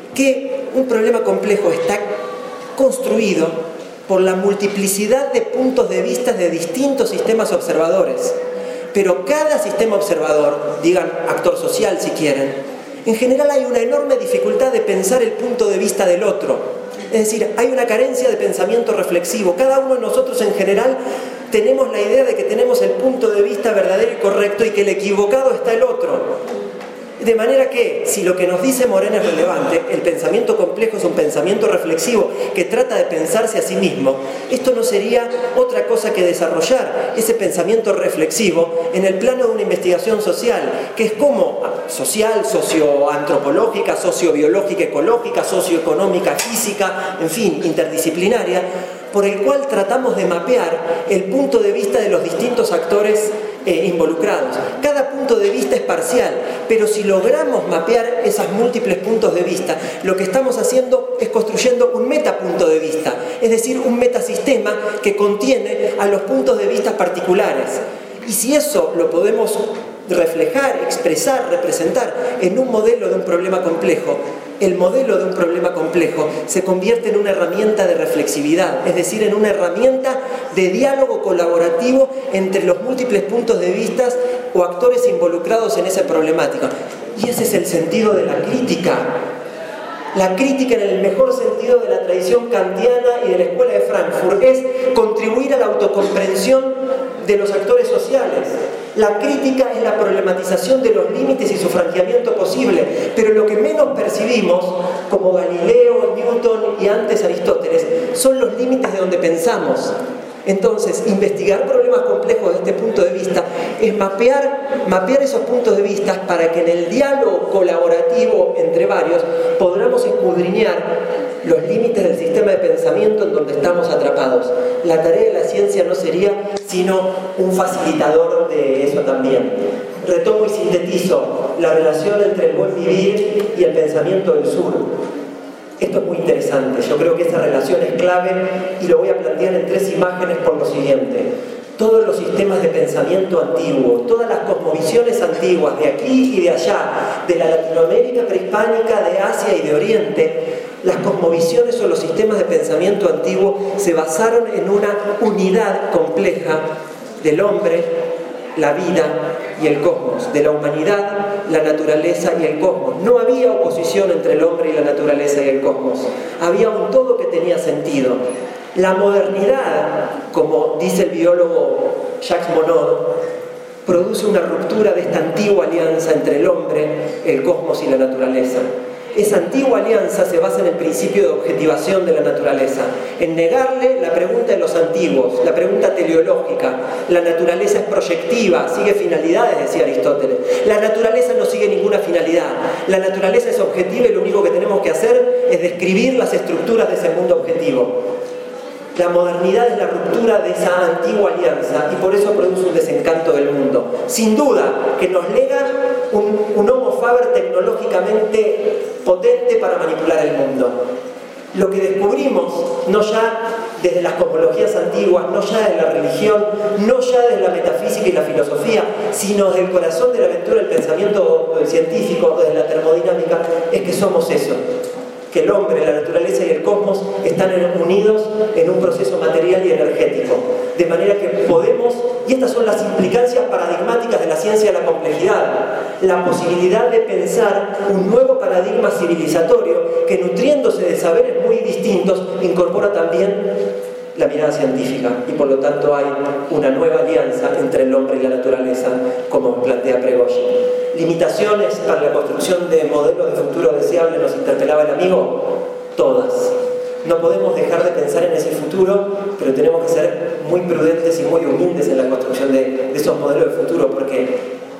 Que un problema complejo está construido por la multiplicidad de puntos de vista de distintos sistemas observadores. Pero cada sistema observador, digan actor social si quieren, en general hay una enorme dificultad de pensar el punto de vista del otro. Es decir, hay una carencia de pensamiento reflexivo. Cada uno de nosotros en general tenemos la idea de que tenemos el punto de vista verdadero y correcto y que el equivocado está el otro. De manera que, si lo que nos dice Morén es relevante, el pensamiento complejo es un pensamiento reflexivo que trata de pensarse a sí mismo, esto no sería otra cosa que desarrollar ese pensamiento reflexivo en el plano de una investigación social, que es como social, socioantropológica, sociobiológica, ecológica, socioeconómica, física, en fin, interdisciplinaria, por el cual tratamos de mapear el punto de vista de los distintos actores eh, involucrados. Cada punto de vista es parcial, pero si logramos mapear esos múltiples puntos de vista, lo que estamos haciendo es construyendo un metapunto de vista, es decir, un metasistema que contiene a los puntos de vista particulares. Y si eso lo podemos reflejar, expresar, representar en un modelo de un problema complejo, el modelo de un problema complejo se convierte en una herramienta de reflexividad, es decir, en una herramienta de diálogo colaborativo entre los múltiples puntos de vista o actores involucrados en esa problemática. Y ese es el sentido de la crítica. La crítica, en el mejor sentido de la tradición kantiana y de la Escuela de Frankfurt, es contribuir a la autocomprensión de los actores sociales. La crítica es la problematización de los límites y su franqueamiento posible, pero lo que menos percibimos, como Galileo, Newton y antes Aristóteles, son los límites de donde pensamos. Entonces, investigar problemas complejos desde este punto de vista es mapear, mapear esos puntos de vista para que en el diálogo colaborativo entre varios podamos escudriñar los límites del sistema de pensamiento en donde estamos atrapados. La tarea de la ciencia no sería sino un facilitador de eso también. Retomo y sintetizo la relación entre el buen vivir y el pensamiento del sur. Esto es muy interesante, yo creo que esa relación es clave y lo voy a plantear en tres imágenes por lo siguiente. Todos los sistemas de pensamiento antiguos, todas las cosmovisiones antiguas de aquí y de allá, de la Latinoamérica prehispánica, de Asia y de Oriente, las cosmovisiones o los sistemas de pensamiento antiguo se basaron en una unidad compleja del hombre, la vida y el cosmos, de la humanidad, la naturaleza y el cosmos. No había oposición entre el hombre y la naturaleza y el cosmos. Había un todo que tenía sentido. La modernidad, como dice el biólogo Jacques Monod, produce una ruptura de esta antigua alianza entre el hombre, el cosmos y la naturaleza. Esa antigua alianza se basa en el principio de objetivación de la naturaleza, en negarle la pregunta de los antiguos, la pregunta teleológica. La naturaleza es proyectiva, sigue finalidades, decía Aristóteles. La naturaleza no sigue ninguna finalidad. La naturaleza es objetiva y lo único que tenemos que hacer es describir las estructuras de ese mundo objetivo. La modernidad es la ruptura de esa antigua alianza y por eso produce un desencanto del mundo. Sin duda que nos lega un, un homo faber tecnológicamente potente para manipular el mundo. Lo que descubrimos, no ya desde las cosmologías antiguas, no ya desde la religión, no ya desde la metafísica y la filosofía, sino desde el corazón de la aventura del pensamiento científico, desde la termodinámica, es que somos eso. Que el hombre, la naturaleza y el cosmos están unidos en un proceso material y energético. De manera que podemos, y estas son las implicancias paradigmáticas de la ciencia de la complejidad, la posibilidad de pensar un nuevo paradigma civilizatorio que, nutriéndose de saberes muy distintos, incorpora también la mirada científica y por lo tanto hay una nueva alianza entre el hombre y la naturaleza, como plantea Prigogine. Limitaciones para la construcción de modelos de futuro deseable, nos interpelaba el amigo, todas. No podemos dejar de pensar en ese futuro, pero tenemos que ser muy prudentes y muy humildes en la construcción de, de esos modelos de futuro, porque,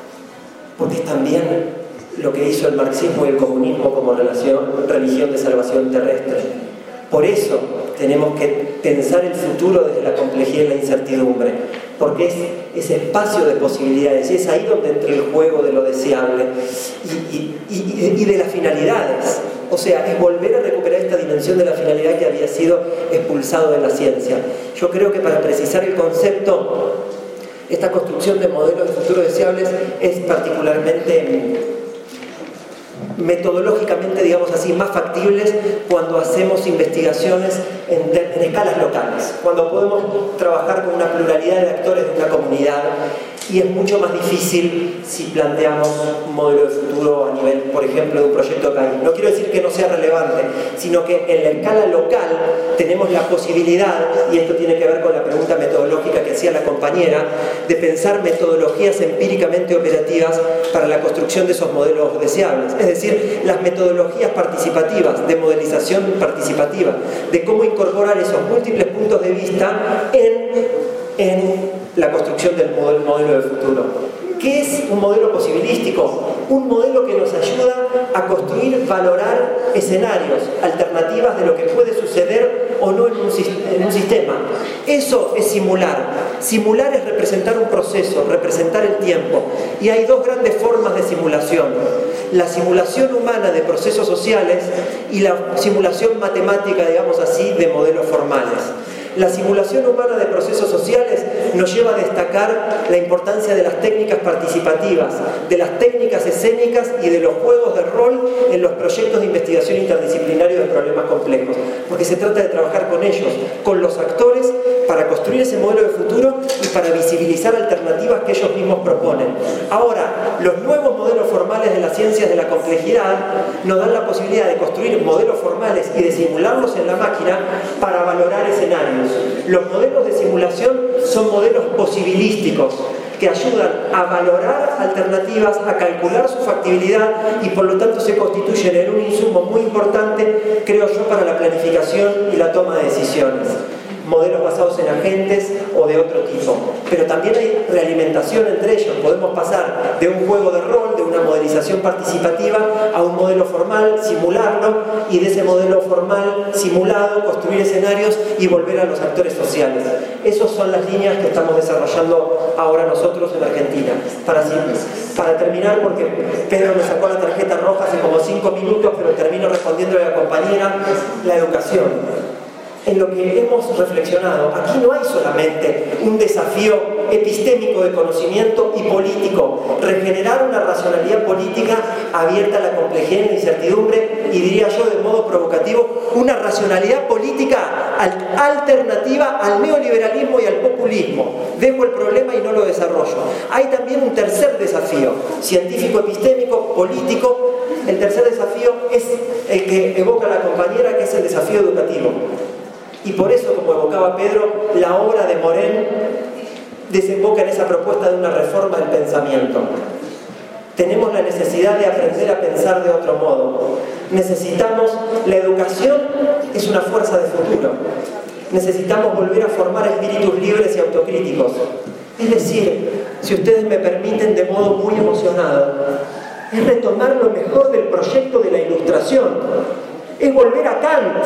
porque es también lo que hizo el marxismo y el comunismo como relación, religión de salvación terrestre. Por eso tenemos que pensar el futuro desde la complejidad y la incertidumbre, porque es ese espacio de posibilidades y es ahí donde entra el juego de lo deseable y, y, y, y de las finalidades. O sea, es volver a recuperar esta dimensión de la finalidad que había sido expulsado de la ciencia. Yo creo que para precisar el concepto, esta construcción de modelos de futuro deseables es particularmente metodológicamente, digamos así, más factibles cuando hacemos investigaciones en, en escalas locales, cuando podemos trabajar con una pluralidad de actores de una comunidad, y es mucho más difícil si planteamos un modelo de futuro a nivel, por ejemplo, de un proyecto de país. No quiero decir que no sea relevante, sino que en la escala local tenemos la posibilidad, y esto tiene que ver con la pregunta metodológica que hacía la compañera, de pensar metodologías empíricamente operativas para la construcción de esos modelos deseables. Es decir, las metodologías participativas, de modelización participativa, de cómo incorporar esos múltiples puntos de vista en, en la construcción del modelo, modelo de futuro. ¿Qué es un modelo posibilístico? Un modelo que nos ayuda a construir, valorar escenarios, alternativas de lo que puede suceder o no en un, en un sistema. Eso es simular. Simular es representar un proceso, representar el tiempo. Y hay dos grandes formas de simulación: la simulación humana de procesos sociales y la simulación matemática, digamos así, de modelos formales. La simulación humana de procesos sociales nos lleva a destacar la importancia de las técnicas participativas, de las técnicas escénicas y de los juegos de rol en los proyectos de investigación interdisciplinario de problemas complejos, porque se trata de trabajar con ellos, con los actores, para construir ese modelo de futuro y para visibilizar alternativas que ellos mismos proponen. Ahora, los nuevos modelos formales de las ciencias de la complejidad nos dan la posibilidad de construir modelos formales y de simularlos en la máquina para valorar escenarios. Los modelos de simulación son modelos posibilísticos que ayudan a valorar alternativas, a calcular su factibilidad y por lo tanto se constituyen en un insumo muy importante, creo yo, para la planificación y la toma de decisiones. modelos basados en agentes o de otro tipo. Pero también hay realimentación entre ellos. Podemos pasar de un juego de rol, de una modelización participativa, a un modelo formal, simularlo, y de ese modelo formal, simulado, construir escenarios y volver a los actores sociales. Esas son las líneas que estamos desarrollando ahora nosotros en Argentina. Para, para terminar, porque Pedro me sacó la tarjeta roja hace como cinco minutos, pero termino respondiéndole a la compañera, la educación. En lo que hemos reflexionado, aquí no hay solamente un desafío epistémico de conocimiento y político, regenerar una racionalidad política abierta a la complejidad y la incertidumbre, y diría yo de modo provocativo, una racionalidad política alternativa al neoliberalismo y al populismo. Dejo el problema y no lo desarrollo. Hay también un tercer desafío, científico, epistémico, político. El tercer desafío es el que evoca la compañera, que es el desafío educativo. Y por eso, como evocaba Pedro, la obra de Morén desemboca en esa propuesta de una reforma del pensamiento. Tenemos la necesidad de aprender a pensar de otro modo. Necesitamos, la educación es una fuerza de futuro. Necesitamos volver a formar espíritus libres y autocríticos. Es decir, si ustedes me permiten de modo muy emocionado, es retomar lo mejor del proyecto de la Ilustración. Es volver a Kant.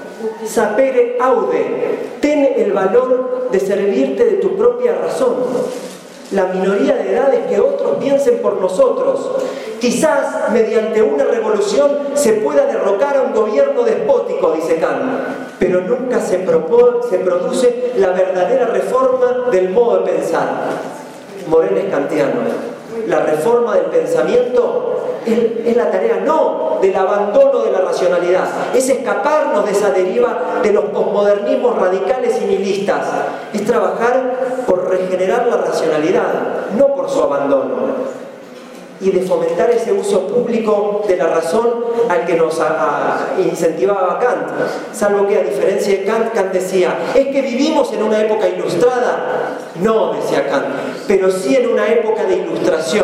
Sapere aude, ten el valor de servirte de tu propia razón. La minoría de edad es que otros piensen por nosotros. Quizás mediante una revolución se pueda derrocar a un gobierno despótico, dice Kant, pero nunca se, se produce la verdadera reforma del modo de pensar. Morén es kantiano. La reforma del pensamiento es, es la tarea no del abandono de la racionalidad, es escaparnos de esa deriva de los posmodernismos radicales y nihilistas, es trabajar por regenerar la racionalidad, no por su abandono, y de fomentar ese uso público de la razón al que nos a, a, incentivaba Kant, salvo que a diferencia de Kant, Kant decía, ¿es que vivimos en una época ilustrada? No, decía Kant, pero sí en una época de ilustración.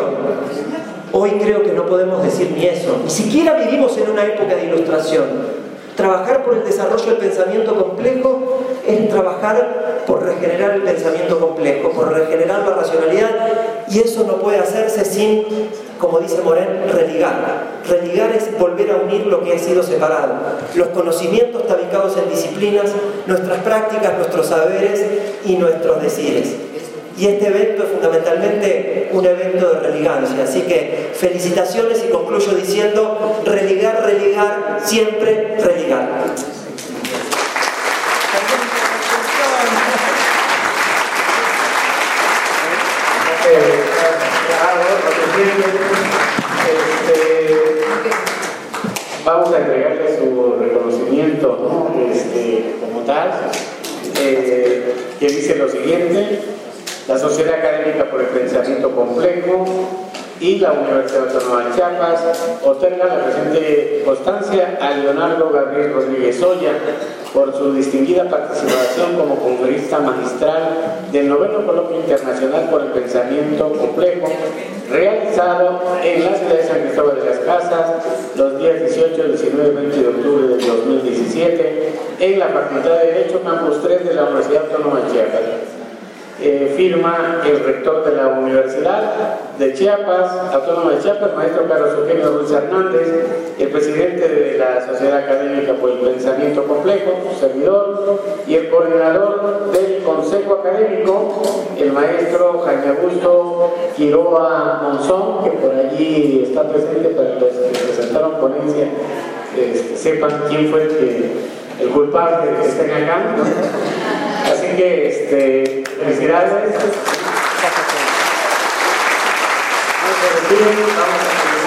Hoy creo que no podemos decir ni eso, ni siquiera vivimos en una época de ilustración. Trabajar por el desarrollo del pensamiento complejo es trabajar por regenerar el pensamiento complejo, por regenerar la racionalidad, y eso no puede hacerse sin, como dice Morén, religar. Religar es volver a unir lo que ha sido separado. Los conocimientos tabicados en disciplinas, nuestras prácticas, nuestros saberes y nuestros decires. Y este evento es fundamentalmente un evento de religancia. Así que felicitaciones y concluyo diciendo, religar, religar, siempre religar. Este, vamos a entregarle su reconocimiento, ¿no? este, como tal, eh, que dice lo siguiente: la Sociedad Académica por el Pensamiento Complejo y la Universidad Autónoma de Chiapas otorga la presente constancia a Leonardo Gabriel Rodríguez Oya por su distinguida participación como conferencista magistral del noveno Coloquio Internacional por el Pensamiento Complejo, realizado en la ciudad de San Cristóbal de las Casas los días dieciocho, diecinueve y veinte de octubre del dos mil diecisiete en la Facultad de Derecho Campus tres de la Universidad Autónoma de Chiapas. Eh, firma el rector de la Universidad de Chiapas, Autónoma de Chiapas, maestro Carlos Eugenio Ruiz Hernández, el presidente de la Sociedad Académica por el Pensamiento Complejo, su servidor, y el coordinador del Consejo Académico, el maestro Jaime Augusto Quiroa Monzón, que por allí está presente para los que presentaron ponencia, eh, sepan quién fue el, que, el culpable de que estén acá, ¿no? Así que, este, felicidades. Vamos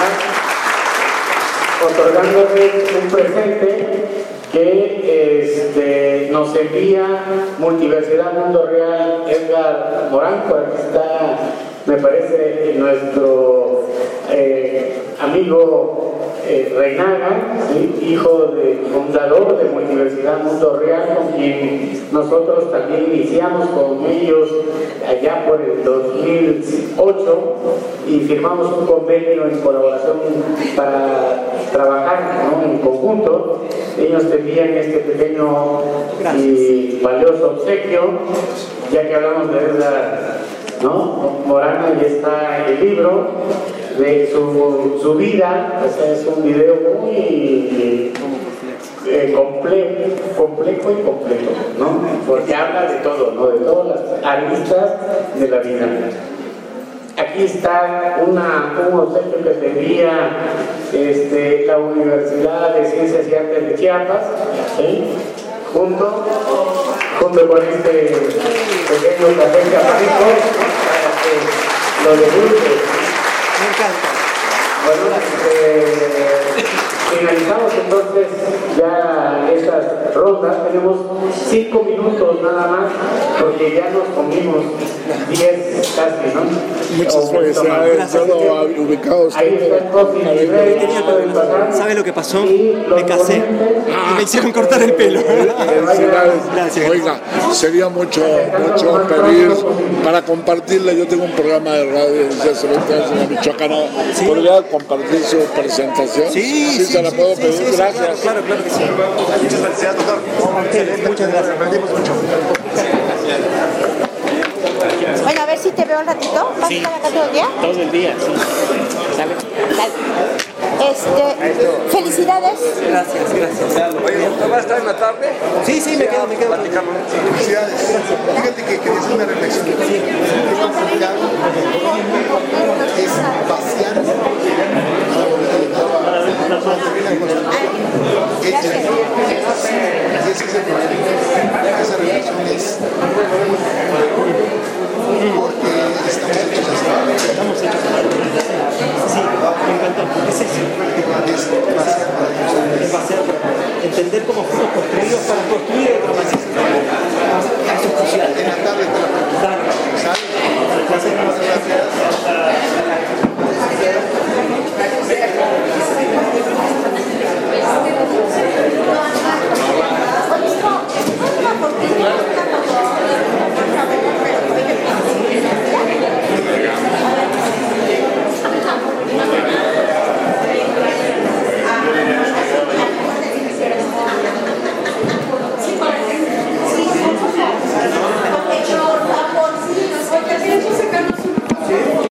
a terminar otorgándoles un presente que este, nos envía Multiversidad Mundo Real Edgar Moranco. Aquí está, me parece, nuestro eh, amigo eh, Reinaga, ¿sí? Hijo del fundador de la Universidad Mundo Real, con quien nosotros también iniciamos con ellos allá por el dos mil ocho y firmamos un convenio en colaboración para trabajar, ¿no?, en conjunto. Ellos tenían este pequeño y valioso obsequio, ya que hablamos de deuda, ¿no?, morana, y está el libro de su, su vida. O sea, es un video muy eh, complejo, complejo y completo, ¿no?, porque habla de todo, ¿no?, de todas las aristas de la vida. Aquí está una, un obsequio que tendría este, la Universidad de Ciencias y Artes de Chiapas, ¿sí?, junto, junto con este pequeño café chaparrito para que lo degustes. Me encanta. Bueno, eh, finalizamos entonces ya estas rondas. Tenemos cinco minutos nada más, porque ya nos comimos diez casi, ¿no? Muchas felicidades, todo ubicado usted. Ahí está el coffee break, pasar. ¿Sabe lo que pasó? Me casé y me hicieron cortar el pelo. Felicidades. Oiga, sería mucho, mucho pedir para compartirle. Yo tengo un programa de radio desde hace veinte años en la Michoacana. ¿Sí? ¿Podría compartir su presentación? Sí, sí, sí, se la sí, puedo sí, pedir. sí, sí, Gracias. Claro, claro que sí. Muchas felicidades, doctor. Muchas gracias. Aprendimos mucho. Bueno, a ver si te veo un ratito. ¿Vas a estar acá todo el día? Todo el día, sí. ¿Sale? Dale. Este, felicidades. Gracias, gracias. Oye, ¿no va a estar en la tarde? Sí, sí, me quedo, me quedo. Platicamos. Felicidades. Fíjate que quería hacer una reflexión. Es complicado, es vaciar